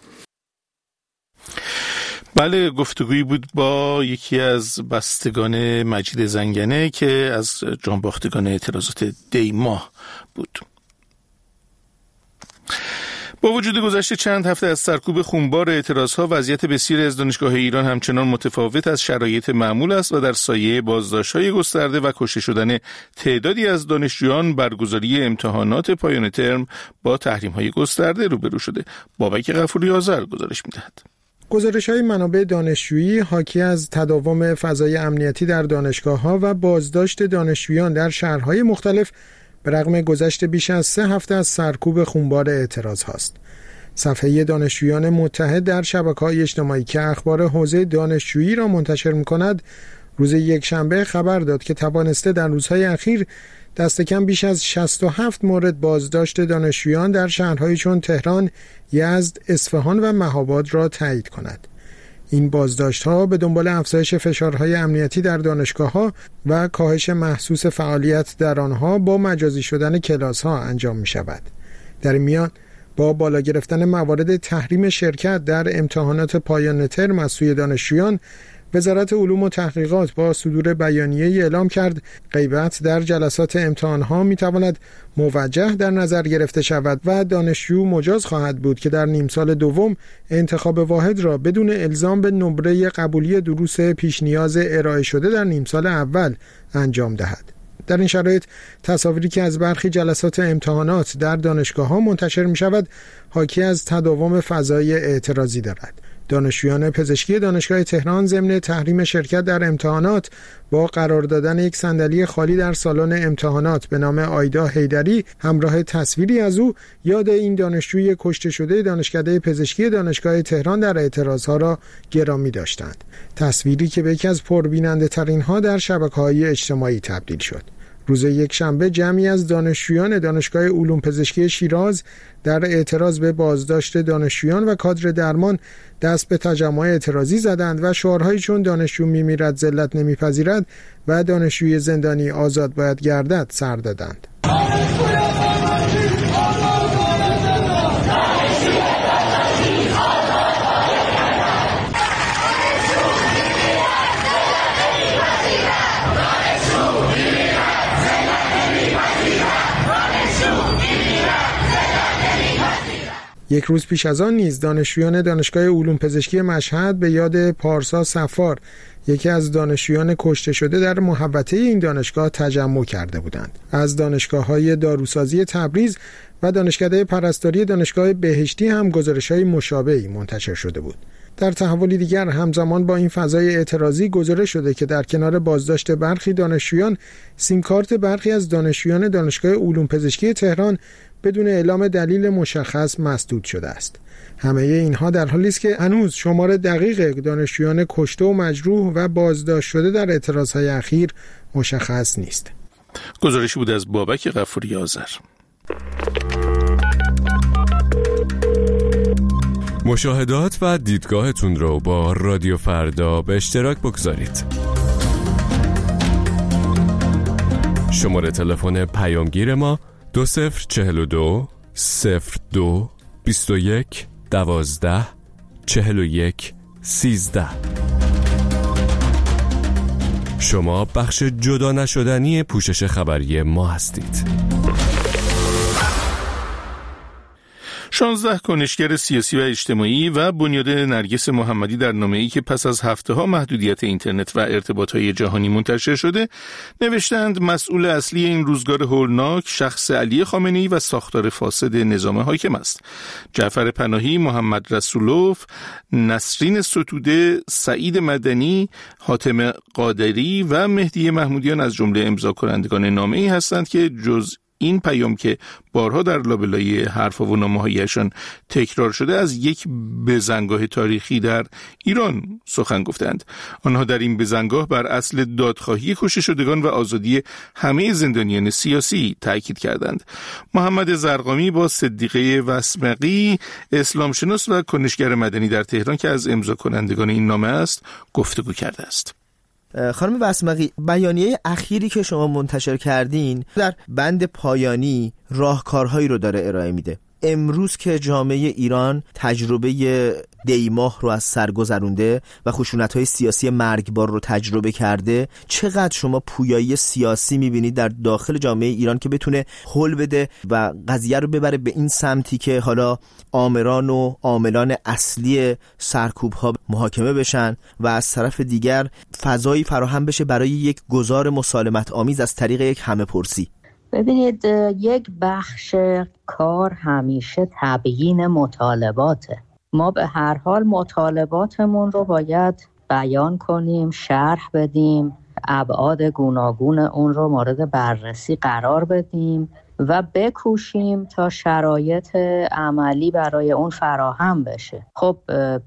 بله، گفتگویی بود با یکی از بستگان مجید زنگنه که از جانباختگان اعتراضات دی ماه بود. با وجود گذشت چند هفته از سرکوب خونبار اعتراضها، وضعیت بسیاری از دانشگاه ایران همچنان متفاوت از شرایط معمول است و در سایه بازداشت‌های گسترده و کشته شدن تعدادی از دانشجویان برگزاری امتحانات پایان ترم با تحریم‌های گسترده روبرو شده. بابک غفوری آذر گزارش می‌دهد. گزارش‌های منابع دانشجویی حاکی از تداوم فضای امنیتی در دانشگاه‌ها و بازداشت دانشجویان در شهرهای مختلف به رغم گذشت بیش از سه هفته از سرکوب خونبار اعتراض هاست. صفحه دانشجویان متحد در شبکه‌های اجتماعی که اخبار حوزه دانشجویی را منتشر می‌کند، روز یکشنبه خبر داد که توانسته در روزهای اخیر دست کم بیش از شصت و هفت مورد بازداشت دانشجویان در شهرهای چون تهران، یزد، اصفهان و مهاباد را تایید کند. این بازداشت‌ها به دنبال افزایش فشارهای امنیتی در دانشگاه‌ها و کاهش محسوس فعالیت در آنها با مجازی شدن کلاس‌ها انجام می‌شود. در این میان با بالا گرفتن موارد تحریم شرکت در امتحانات پایان ترم از سوی دانشجویان، وزارت علوم و تحقیقات با صدور بیانیه‌ای اعلام کرد غیبت در جلسات امتحان‌ها می‌تواند موجه در نظر گرفته شود و دانشجو مجاز خواهد بود که در نیم سال دوم انتخاب واحد را بدون الزام به نمره قبولی دروس پیش نیاز ارائه شده در نیم سال اول انجام دهد. در این شرایط تصاویری که از برخی جلسات امتحانات در دانشگاه‌ها منتشر می‌شود حاکی از تداوم فضای اعتراضی دارد. دانشجویان پزشکی دانشگاه تهران ضمن تحریم شرکت در امتحانات با قرار دادن یک صندلی خالی در سالن امتحانات به نام آیدا حیدری همراه تصویری از او یاد این دانشجوی کشته شده دانشکده پزشکی دانشگاه تهران در اعتراضها را گرامی داشتند. تصویری که به یکی از پربیننده ترین ها در شبکه‌های اجتماعی تبدیل شد. روز یکشنبه جمعی از دانشجویان دانشگاه علوم پزشکی شیراز در اعتراض به بازداشت دانشجویان و کادر درمان دست به تجمع اعتراضی زدند و شعارهایی چون دانشجو میمیرد ذلت نمیپذیرد و دانشجوی زندانی آزاد باید گردد سر دادند. یک روز پیش از آن نیز دانشجویان دانشگاه علوم پزشکی مشهد به یاد پارسا صفار، یکی از دانشجویان کشته شده در محوطه این دانشگاه تجمع کرده بودند. از دانشگاه‌های داروسازی تبریز و دانشکده پرستاری دانشگاه بهشتی هم گزارش‌های مشابهی منتشر شده بود. در تحولی دیگر همزمان با این فضای اعتراضی گزارش شده که در کنار بازداشت برخی دانشجویان، سیم کارت برخی از دانشجویان دانشگاه علوم پزشکی تهران بدون اعلام دلیل مشخص مسدود شده است. همه اینها در حالی است که هنوز شمار دقیق دانشجویان کشته و مجروح و بازداشت شده در اعتراضهای اخیر مشخص نیست. گزارشی بود از بابک غفوری آذر. مشاهدات و دیدگاهتون رو با رادیو فردا به اشتراک بگذارید. شماره تلفن پیامگیر ما دو صفر چهل و دو صفر دو بیست و یک دوازده چهل و یک سیزده. شما بخش جدا نشدنی پوشش خبری ما هستید. شانزده کنشگر سیاسی و اجتماعی و بنیاد نرگس محمدی در نامه‌ای که پس از هفته‌ها محدودیت اینترنت و ارتباطات جهانی منتشر شده نوشتند مسئول اصلی این روزگار هولناک شخص علی خامنه‌ای و ساختار فاسد نظام حاکم است. جعفر پناهی، محمد رسولوف، نسرین ستوده، سعید مدنی، حاتم قادری و مهدی محمودیان از جمله امضا کنندگان نامه‌ای هستند که جز این پیام که بارها در لابلای حرف و نامه‌هایشان تکرار شده از یک بزنگاه تاریخی در ایران سخن گفتند. آنها در این بزنگاه بر اصل دادخواهی کشته شدگان و آزادی همه زندانیان سیاسی تاکید کردند. محمد زرقامی با صدیقه وسمقی، اسلام شناس و کنشگر مدنی در تهران که از امضا کنندگان این نامه است گفتگو کرده است. خانم وسمقی، بیانیه اخیری که شما منتشر کردین در بند پایانی راهکارهایی رو داره ارائه میده. امروز که جامعه ایران تجربه دیماه رو از سر گذرونده و خشونت‌های سیاسی مرگبار رو تجربه کرده، چقدر شما پویایی سیاسی می‌بینید در داخل جامعه ایران که بتونه حل بده و قضیه رو ببره به این سمتی که حالا آمران و عاملان اصلی سرکوب‌ها محاکمه بشن و از طرف دیگر فضایی فراهم بشه برای یک گزار مسالمت آمیز از طریق یک همه پرسی؟ ببینید، یک بخش کار همیشه تبیین مطالباته. ما به هر حال مطالباتمون رو باید بیان کنیم، شرح بدیم، ابعاد گوناگون اون رو مورد بررسی قرار بدیم و بکوشیم تا شرایط عملی برای اون فراهم بشه. خب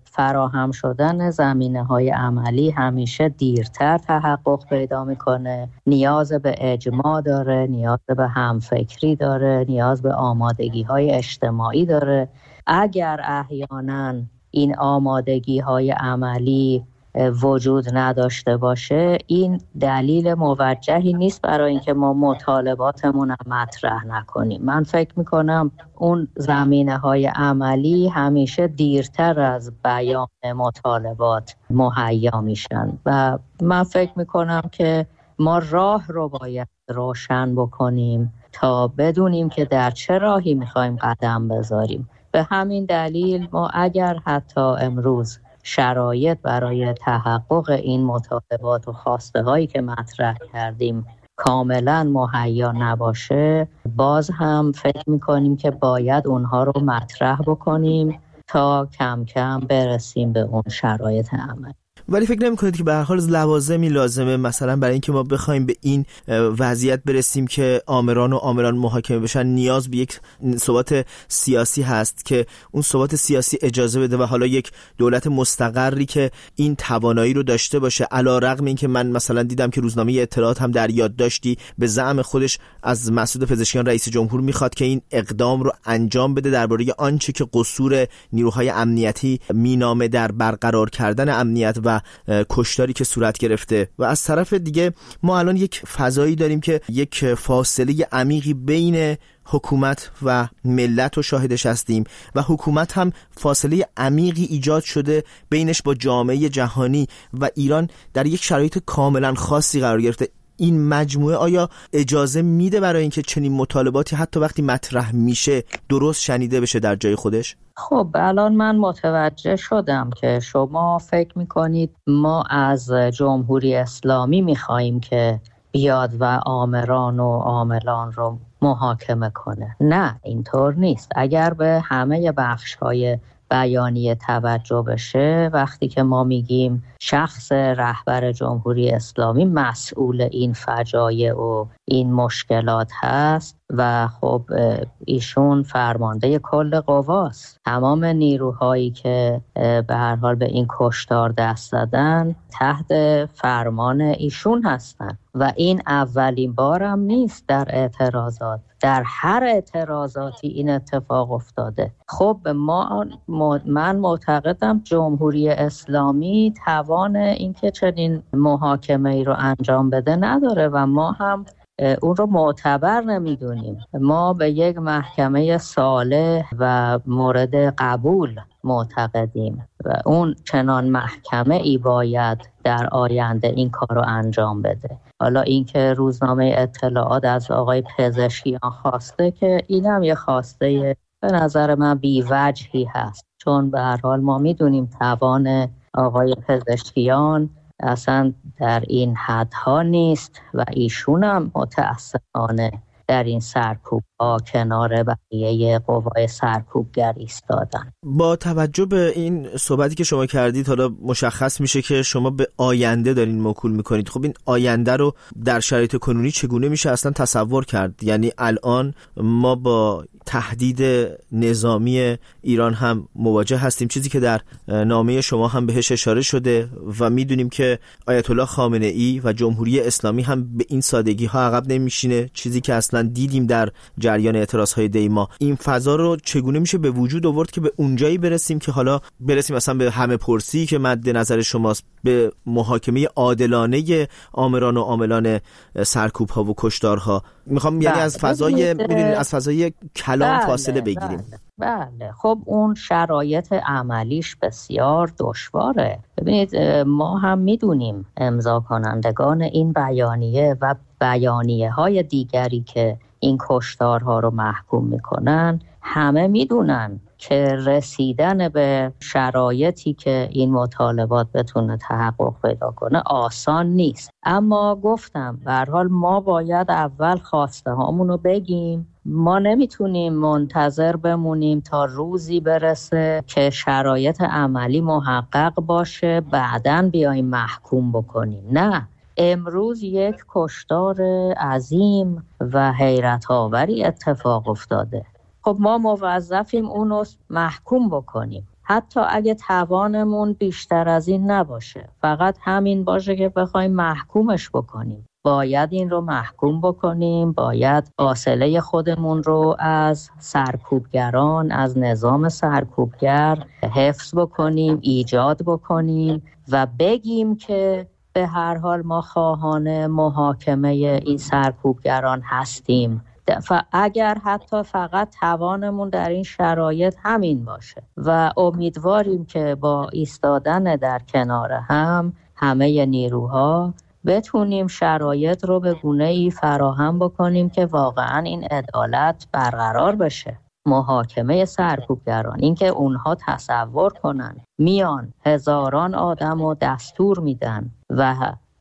فراهم شدن زمینه‌های عملی همیشه دیرتر تحقق پیدا میکنه. نیاز به اجماع داره، نیاز به همفکری داره، نیاز به آمادگی‌های اجتماعی داره. اگر احیانا این آمادگی‌های عملی وجود نداشته باشه، این دلیل موجهی نیست برای اینکه ما مطالباتمون مطرح نکنیم. من فکر میکنم اون زمینه‌های عملی همیشه دیرتر از بیان مطالبات مهیا میشن و من فکر میکنم که ما راه رو باید روشن بکنیم تا بدونیم که در چه راهی میخوایم قدم بذاریم. به همین دلیل ما اگر حتی امروز شرایط برای تحقق این مطالبات و خواسته هایی که مطرح کردیم کاملا مهیا نباشه، باز هم فکر میکنیم که باید اونها رو مطرح بکنیم تا کم کم برسیم به اون شرایط عمل. ولی فکر نمی کنید که به هر حال لوازمی لازمه مثلا برای اینکه ما بخوایم به این وضعیت برسیم که آمران و عاملان محاکمه بشن، نیاز به یک ثبات سیاسی هست که اون ثبات سیاسی اجازه بده و حالا یک دولت مستقری که این توانایی رو داشته باشه، علیرغم اینکه من مثلا دیدم که روزنامه اطلاعات هم در یادداشتی به زعم خودش از مسعود پزشکیان رئیس جمهور میخواد که این اقدام رو انجام بده درباره آنچه که قصور نیروهای امنیتی مینامه در برقرار کردن امنیت و کشتاری که صورت گرفته. و از طرف دیگه ما الان یک فضایی داریم که یک فاصله عمیقی بین حکومت و ملت رو شاهدش هستیم و حکومت هم فاصله عمیقی ایجاد شده بینش با جامعه جهانی و ایران در یک شرایط کاملا خاصی قرار گرفته. این مجموعه آیا اجازه میده برای اینکه چنین مطالباتی حتی وقتی مطرح میشه درست شنیده بشه در جای خودش؟ خب الان من متوجه شدم که شما فکر میکنید ما از جمهوری اسلامی میخواییم که بیاد و آمران و عاملان رو محاکمه کنه. نه، اینطور نیست. اگر به همه بخش‌های بیانیه توجه بشه، وقتی که ما میگیم شخص رهبر جمهوری اسلامی مسئول این فجایع و این مشکلات هست و خب ایشون فرمانده کل قواست، تمام نیروهایی که به هر حال به این کشتار دست زدن تحت فرمان ایشون هستن و این اولین بارم نیست در اعتراضات، در هر اعتراضاتی این اتفاق افتاده. خب ما من معتقدم جمهوری اسلامی توان اینکه چنین محاکمه ای رو انجام بده نداره و ما هم اون رو معتبر نمیدونیم. ما به یک محکمه صالح و مورد قبول معتقدیم و اون چنان محکمه ای باید در آینده این کار رو انجام بده. حالا اینکه روزنامه اطلاعات از آقای پزشکیان خواسته که اینم یه خواسته به نظر من بی‌وجهی هست، چون به هر حال ما میدونیم توان آقای پزشکیان اصلا در این حدها نیست و ایشون هم متاسفانه در این سرکوب ها کنار بقیه قوای سرکوبگر ایستادن. با توجه به این صحبتی که شما کردید حالا مشخص میشه که شما به آینده دارین موکول میکنید. خب این آینده رو در شرایط کنونی چگونه میشه اصلا تصور کرد؟ یعنی الان ما با تهدید نظامی ایران هم مواجه هستیم، چیزی که در نامه شما هم بهش اشاره شده و میدونیم که آیت الله خامنه ای و جمهوری اسلامی هم به این سادگی ها عقب نمیشینه، چیزی که اصلا دیدیم در جریان اعتراض های دیما. این فضا رو چگونه میشه به وجود آورد که به اونجایی برسیم که حالا برسیم اصلا به همه پرسی که مد نظر شماست، به محاکمه عادلانه آمران و عاملان سرکوب ها و کشتارها؟ میخوام یعنی از فضای میدونید از فضای کلام بله، فاصله بگیریم. بله. بله خب اون شرایط عملیش بسیار دشواره. ببینید ما هم میدونیم امضا کنندگان این بیانیه و بیانیه های دیگری که این کشتارها رو محکوم میکنن همه میدونن که رسیدن به شرایطی که این مطالبات بتونه تحقق پیدا کنه آسان نیست. اما گفتم به هر حال ما باید اول خواسته هامون رو بگیم. ما نمیتونیم منتظر بمونیم تا روزی برسه که شرایط عملی محقق باشه بعداً بیایم محکوم بکنیم. نه، امروز یک کشتار عظیم و حیرت آوری اتفاق افتاده. خب ما موظفیم اونو محکوم بکنیم، حتی اگه توانمون بیشتر از این نباشه، فقط همین باشه که بخوایم محکومش بکنیم. باید این رو محکوم بکنیم، باید فاصله خودمون رو از سرکوبگران، از نظام سرکوبگر حفظ بکنیم، ایجاد بکنیم و بگیم که به هر حال ما خواهان محاکمه این سرکوبگران هستیم. اگر حتی فقط توانمون در این شرایط همین باشه و امیدواریم که با ایستادن در کنار هم همه نیروها بتونیم شرایط رو به گونه‌ای فراهم بکنیم که واقعا این عدالت برقرار بشه. محاکمه سرکوبگران، اینکه اونها تصور کنن میان هزاران آدم رو دستور میدن و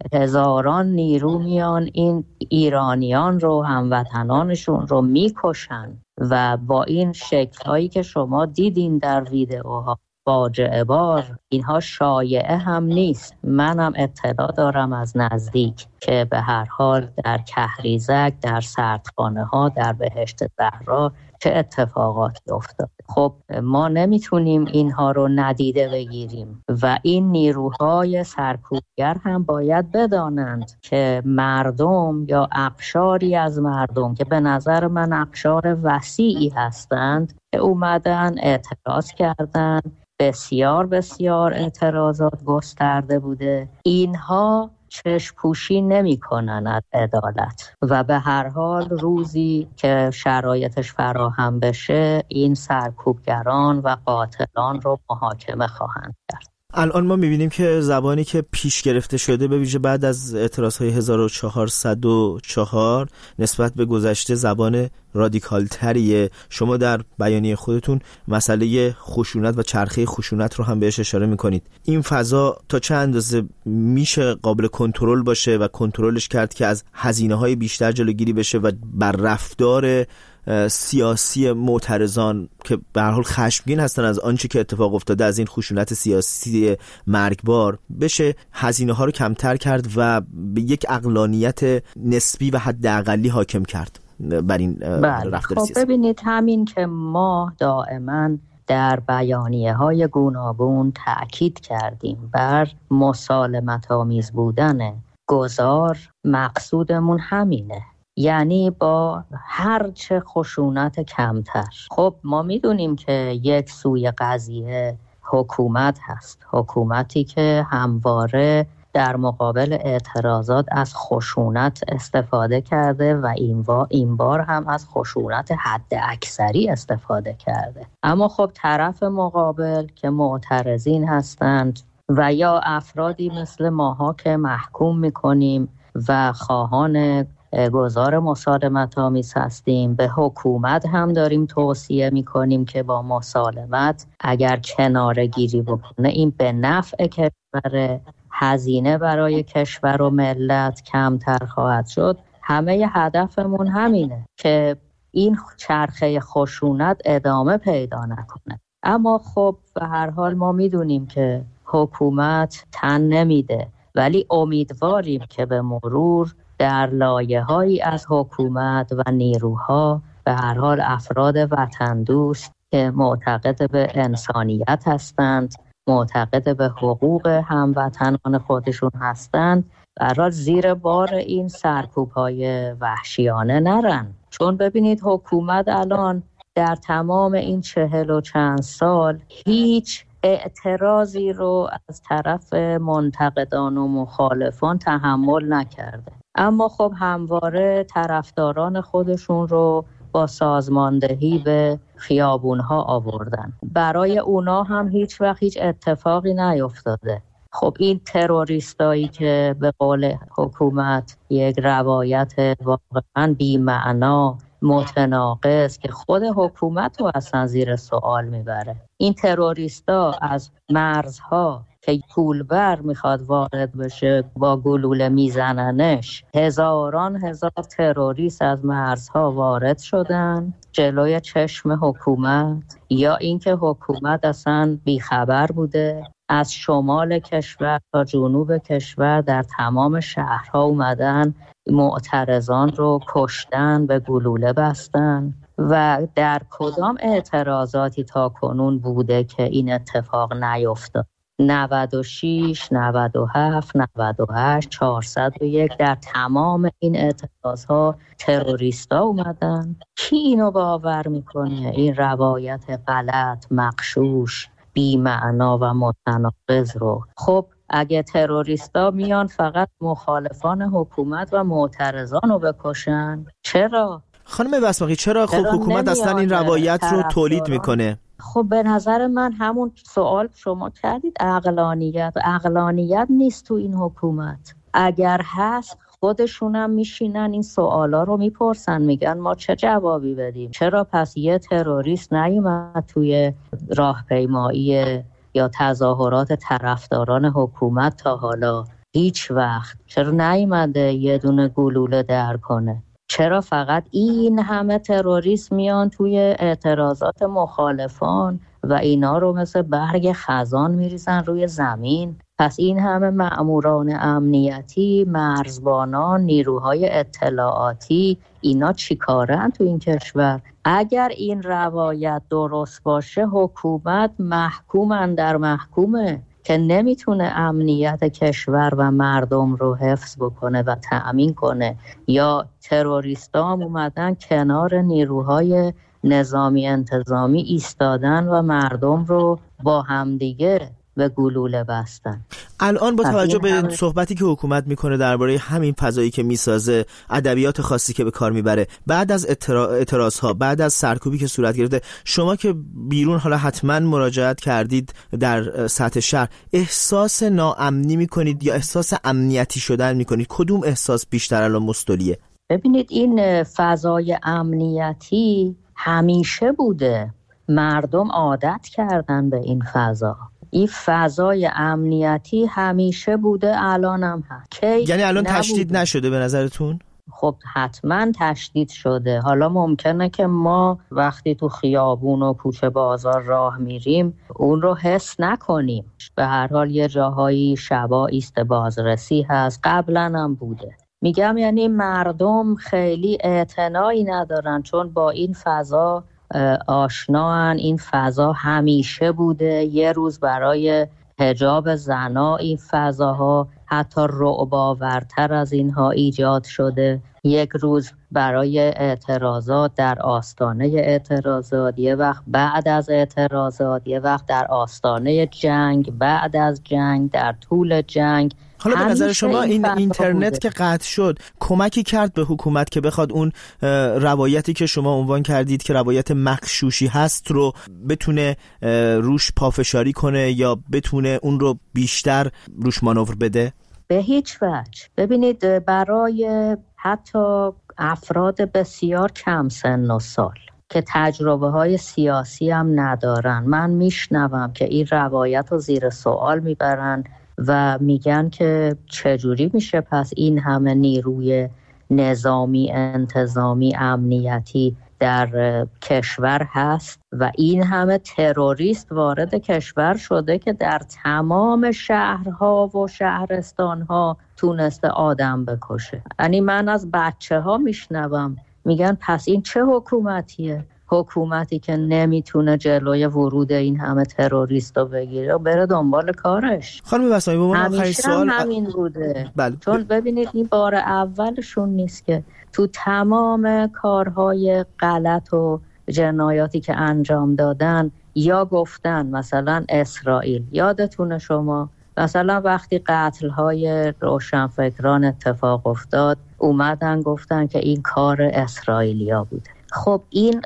هزاران نیرو میان این ایرانیان رو، هموطنانشون رو میکشن و با این شکل‌هایی که شما دیدین در ویدئوها فاجعه بار، اینها شایعه هم نیست. منم اطلاع دارم از نزدیک که به هر حال در کهریزک، در سردخانه ها، در بهشت زهرا چه اتفاقاتی افتاده. خب ما نمیتونیم اینها رو ندیده بگیریم و این نیروهای سرکوبگر هم باید بدانند که مردم یا اقشاری از مردم که به نظر من اقشار وسیعی هستند که اومدن اعتراض کردن، بسیار بسیار اعتراضات گسترده بوده، اینها چشم پوشی نمی کنن از عدالت و به هر حال روزی که شرایطش فراهم بشه این سرکوبگران و قاتلان رو محاکمه خواهند کرد. الان ما میبینیم که زبانی که پیش گرفته شده به ویژه بعد از اعتراضهای هزار و چهارصد و چهار نسبت به گذشته زبان رادیکال تریه. شما در بیانیه خودتون مسئله خشونت و چرخه خشونت رو هم بهش اشاره میکنید. این فضا تا چه اندازه میشه قابل کنترل باشه و کنترلش کرد که از هزینه‌های بیشتر جلوگیری بشه و بر رفتار سیاسی معترضان که به هر حال خشمگین هستن از آنچه که اتفاق افتاده، از این خشونت سیاسی مرگبار، بشه هزینه ها رو کمتر کرد و به یک عقلانیت نسبی و حداقلی حاکم کرد بر این رفتار سیاسی؟ خب ببینید، همین که ما دائما در بیانیه های گوناگون تأکید کردیم بر مسالمت آمیز بودن گذار، مقصودمون همینه، یعنی با هر چه خشونت کمتر. خب ما میدونیم که یک سوی قضیه حکومت هست، حکومتی که همواره در مقابل اعتراضات از خشونت استفاده کرده و این بار هم از خشونت حد اکثری استفاده کرده. اما خب طرف مقابل که معترضین هستند و یا افرادی مثل ماها که محکوم میکنیم و خواهان گذار مسالمت آمیز هستیم، به حکومت هم داریم توصیه میکنیم که با مسالمت اگر کناره گیری بکنه این به نفع کشور، هزینه برای کشور و ملت کمتر خواهد شد. همه هدفمون همینه که این چرخه خشونت ادامه پیدا نکنه. اما خب به هر حال ما میدونیم که حکومت تن نمیده، ولی امیدواریم که به مرور در لایه‌هایی از حکومت و نیروها به هر حال افراد وطن دوست که معتقد به انسانیت هستند، معتقد به حقوق هموطنان خودشون هستند، به هر حال زیر بار این سرکوب‌های وحشیانه نرن. چون ببینید حکومت الان در تمام این چهل و چند سال هیچ اعتراضی رو از طرف منتقدان و مخالفان تحمل نکرده، اما خب همواره طرفداران خودشون رو با سازماندهی به خیابونها آوردن. برای اونا هم هیچ وقت هیچ اتفاقی نیفتاده. خب این تروریستایی که به قول حکومت یک روایت واقعا بی‌معنا، متناقض که خود حکومت رو اصلا زیر سوال میبره، این تروریستا از مرزها که پولبر میخواد وارد بشه با گلوله میزننش، هزاران هزار تروریست از مرزها وارد شدن جلوی چشم حکومت، یا اینکه حکومت اصلا بیخبر بوده. از شمال کشور تا جنوب کشور در تمام شهرها اومدن معترضان رو کشتن، به گلوله بستن. و در کدام اعتراضاتی تا کنون بوده که این اتفاق نیفتاد؟ نود و شش، نود و هفت، نود و هشت، چهارصد و یک، در تمام این اعتراضها تروریستا اومدن. کی اینو باور میکنه؟ این روایت غلط، مغشوش، بی‌معنا و متناقض رو. خب اگه تروریستا میان فقط مخالفان حکومت و معترضان رو بکشن، چرا؟ خانم بسمقی چرا خب حکومت اصلا این روایت رو تولید میکنه؟ خب به نظر من همون سوال شما کردید، عقلانیت. عقلانیت نیست تو این حکومت. اگر هست خودشونم میشینن این سوالا رو میپرسن، میگن ما چه جوابی بدیم؟ چرا پس یه تروریست نیومد توی راهپیمایی یا تظاهرات طرفداران حکومت تا حالا؟ هیچ وقت. چرا نیومده یه دونه گلوله در کنه؟ چرا فقط این همه تروریست میان توی اعتراضات مخالفان و اینا رو مثل برگ خزان میریزن روی زمین؟ پس این همه مأموران امنیتی، مرزبانان، نیروهای اطلاعاتی، اینا چی کارن تو این کشور؟ اگر این روایت درست باشه حکومت محکومن در محکومه که نمیتونه امنیت کشور و مردم رو حفظ بکنه و تأمین کنه. یا تروریستا هم اومدن کنار نیروهای نظامی انتظامی ایستادن و مردم رو با همدیگه به گلوله بستن. الان با توجه به همه... صحبتی که حکومت میکنه درباره همین فضایی که میسازه، ادبیات خاصی که به کار میبره، بعد از اعتراض ها، بعد از سرکوبی که صورت گرفته، شما که بیرون حالا حتما مراجعت کردید در سطح شهر، احساس ناامنی میکنید یا احساس امنیتی شدن میکنید؟ کدوم احساس بیشتر الان مستولیه؟ ببینید این فضای امنیتی همیشه بوده، مردم عادت کردن به این فضا. این فضای امنیتی همیشه بوده، الان هم هست. یعنی الان نبوده. تشدید نشده به نظرتون؟ خب حتما تشدید شده. حالا ممکنه که ما وقتی تو خیابون و کوچه بازار راه میریم اون رو حس نکنیم. به هر حال یه جاهایی شبا ایست بازرسی هست، قبلا هم بوده. میگم یعنی مردم خیلی اعتنایی ندارن، چون با این فضا آشناان. این فضا همیشه بوده. یه روز برای حجاب زنا این فضاها حتی رعب‌آورتر از اینها ایجاد شده. یک روز برای اعتراضات در آستانه اعتراضات، یه وقت بعد از اعتراضات، یه وقت در آستانه جنگ، بعد از جنگ، در طول جنگ. حالا به نظر شما این اینترنت بوده. که قطع شد کمکی کرد به حکومت که بخواد اون روایتی که شما عنوان کردید که روایت مغشوشی هست رو بتونه روش پافشاری کنه یا بتونه اون رو بیشتر روش مانور بده؟ به هیچ وجه. ببینید برای حتی افراد بسیار کم سن و سال که تجربه های سیاسی هم ندارن، من میشنوم که این روایت رو زیر سوال میبرن و میگن که چجوری میشه پس این همه نیروی نظامی، انتظامی، امنیتی در کشور هست و این همه تروریست وارد کشور شده که در تمام شهرها و شهرستانها تونسته آدم بکشه. یعنی من از بچه ها میشنوم میگن پس این چه حکومتیه؟ حکومتی که نمیتونه جلوی ورود این همه تروریست رو بگیره و بره دنبال کارش. خانم بسمایی با من آخرین سوال همین بوده. بله. چون ببینید این بار اولشون نیست که تو تمام کارهای غلط و جنایاتی که انجام دادن یا گفتن مثلا اسرائیل، یادتونه شما مثلا وقتی قتل‌های روشنفکران اتفاق افتاد اومدن گفتن که این کار اسرائیلیا بوده. خب این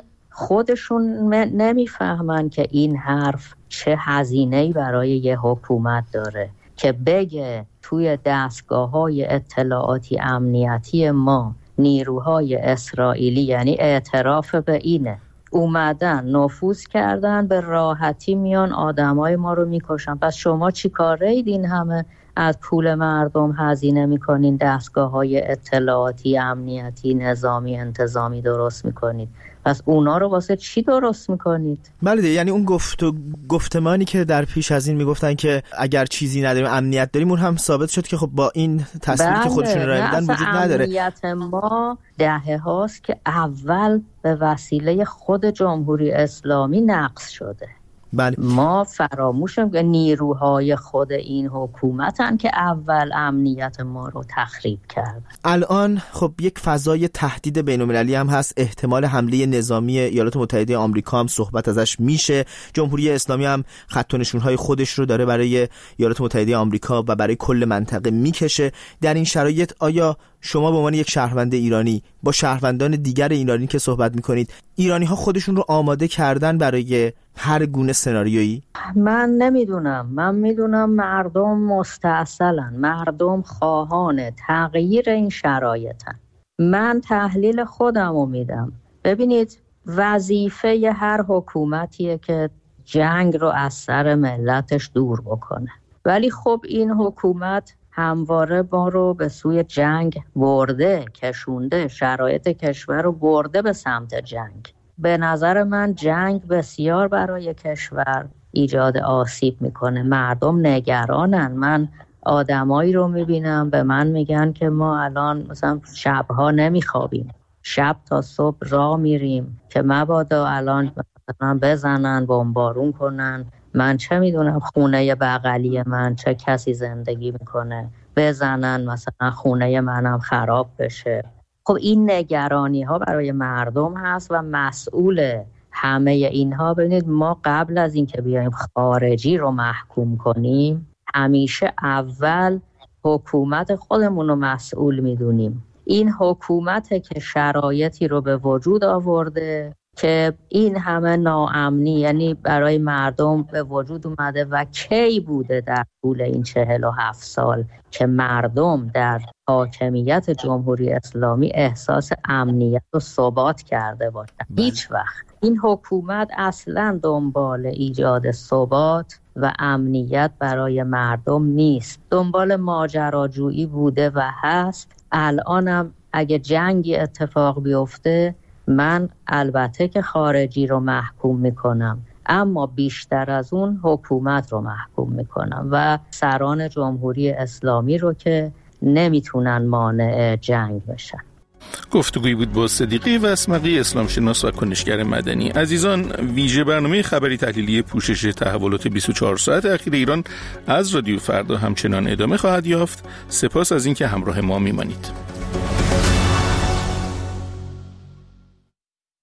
خودشون نمیفهمن که این حرف چه هزینه‌ای برای یه حکومت داره که بگه توی دستگاه‌های اطلاعاتی امنیتی ما نیروهای اسرائیلی، یعنی اعتراف به اینه، اومدن نفوذ کردن، به راحتی میان آدمای ما رو میکشن. پس شما چی کاره اید این همه از پول مردم هزینه میکنین دستگاه‌های اطلاعاتی امنیتی نظامی انتظامی درست میکنید؟ پس اونا رو واسه چی درست میکنید؟ بله، یعنی اون گفت و گفتمانی که در پیش از این میگفتن که اگر چیزی نداریم امنیت داریم، اون هم ثابت شد که خب با این تصویری بله، که خودشون ارائه میدن وجود نداره. امنیت ما دهه هاست که اول به وسیله خود جمهوری اسلامی نقض شده. بله. ما فراموشیم که نیروهای خود این حکومتن که اول امنیت ما رو تخریب کردن. الان خب یک فضای تهدید بین‌المللی هم هست، احتمال حمله نظامی ایالات متحده آمریکا هم صحبت ازش میشه. جمهوری اسلامی هم خط و نشون‌های خودش رو داره برای ایالات متحده آمریکا و برای کل منطقه میکشه. در این شرایط آیا شما به عنوان یک شهروند ایرانی با شهروندان دیگر ایرانی که صحبت میکنید، ایرانی ها خودشون رو آماده کردن برای هر گونه سناریویی؟ من نمیدونم. من میدونم مردم مستعسلن، مردم خواهان تغییر این شرایطن. من تحلیل خودم رو میدم. ببینید وظیفه هر حکومتیه که جنگ رو از سر ملتش دور بکنه، ولی خب این حکومت همواره ما رو به سوی جنگ برده، کشونده، شرایط کشور رو برده به سمت جنگ. به نظر من جنگ بسیار برای کشور ایجاد آسیب میکنه. مردم نگرانن. من آدمایی رو میبینم به من میگن که ما الان مثلا شبها نمیخوابیم، شب تا صبح راه میریم که مبادا الان مثلا بزنن، بمبارون کنن. من چه میدونم خونه بغلی من چه کسی زندگی میکنه، بزنن مثلا خونه منم خراب بشه. خب این نگرانی ها برای مردم هست و مسئول همه اینها ببینید ما قبل از اینکه بیایم خارجی رو محکوم کنیم همیشه اول حکومت خودمون رو مسئول میدونیم. این حکومته که شرایطی رو به وجود آورده که این همه ناامنی یعنی برای مردم به وجود اومده و کی بوده در طول این چهل و هفت سال که مردم در حاکمیت جمهوری اسلامی احساس امنیت و ثبات کرده باشن؟ هیچ وقت. این حکومت اصلا دنبال ایجاد ثبات و امنیت برای مردم نیست، دنبال ماجراجویی بوده و هست. الانم اگه جنگی اتفاق بیفته من البته که خارجی رو محکوم میکنم، اما بیشتر از اون حکومت رو محکوم میکنم و سران جمهوری اسلامی رو که نمیتونن مانع جنگ بشن. گفتگویی بود با صدیقی وسمقی، اسلام شناس و کنشگر مدنی. عزیزان، ویژه برنامه خبری تحلیلی پوشش تحولات بیست و چهار ساعت اخیر ایران از رادیو فردا همچنان ادامه خواهد یافت. سپاس از اینکه همراه ما میمانید.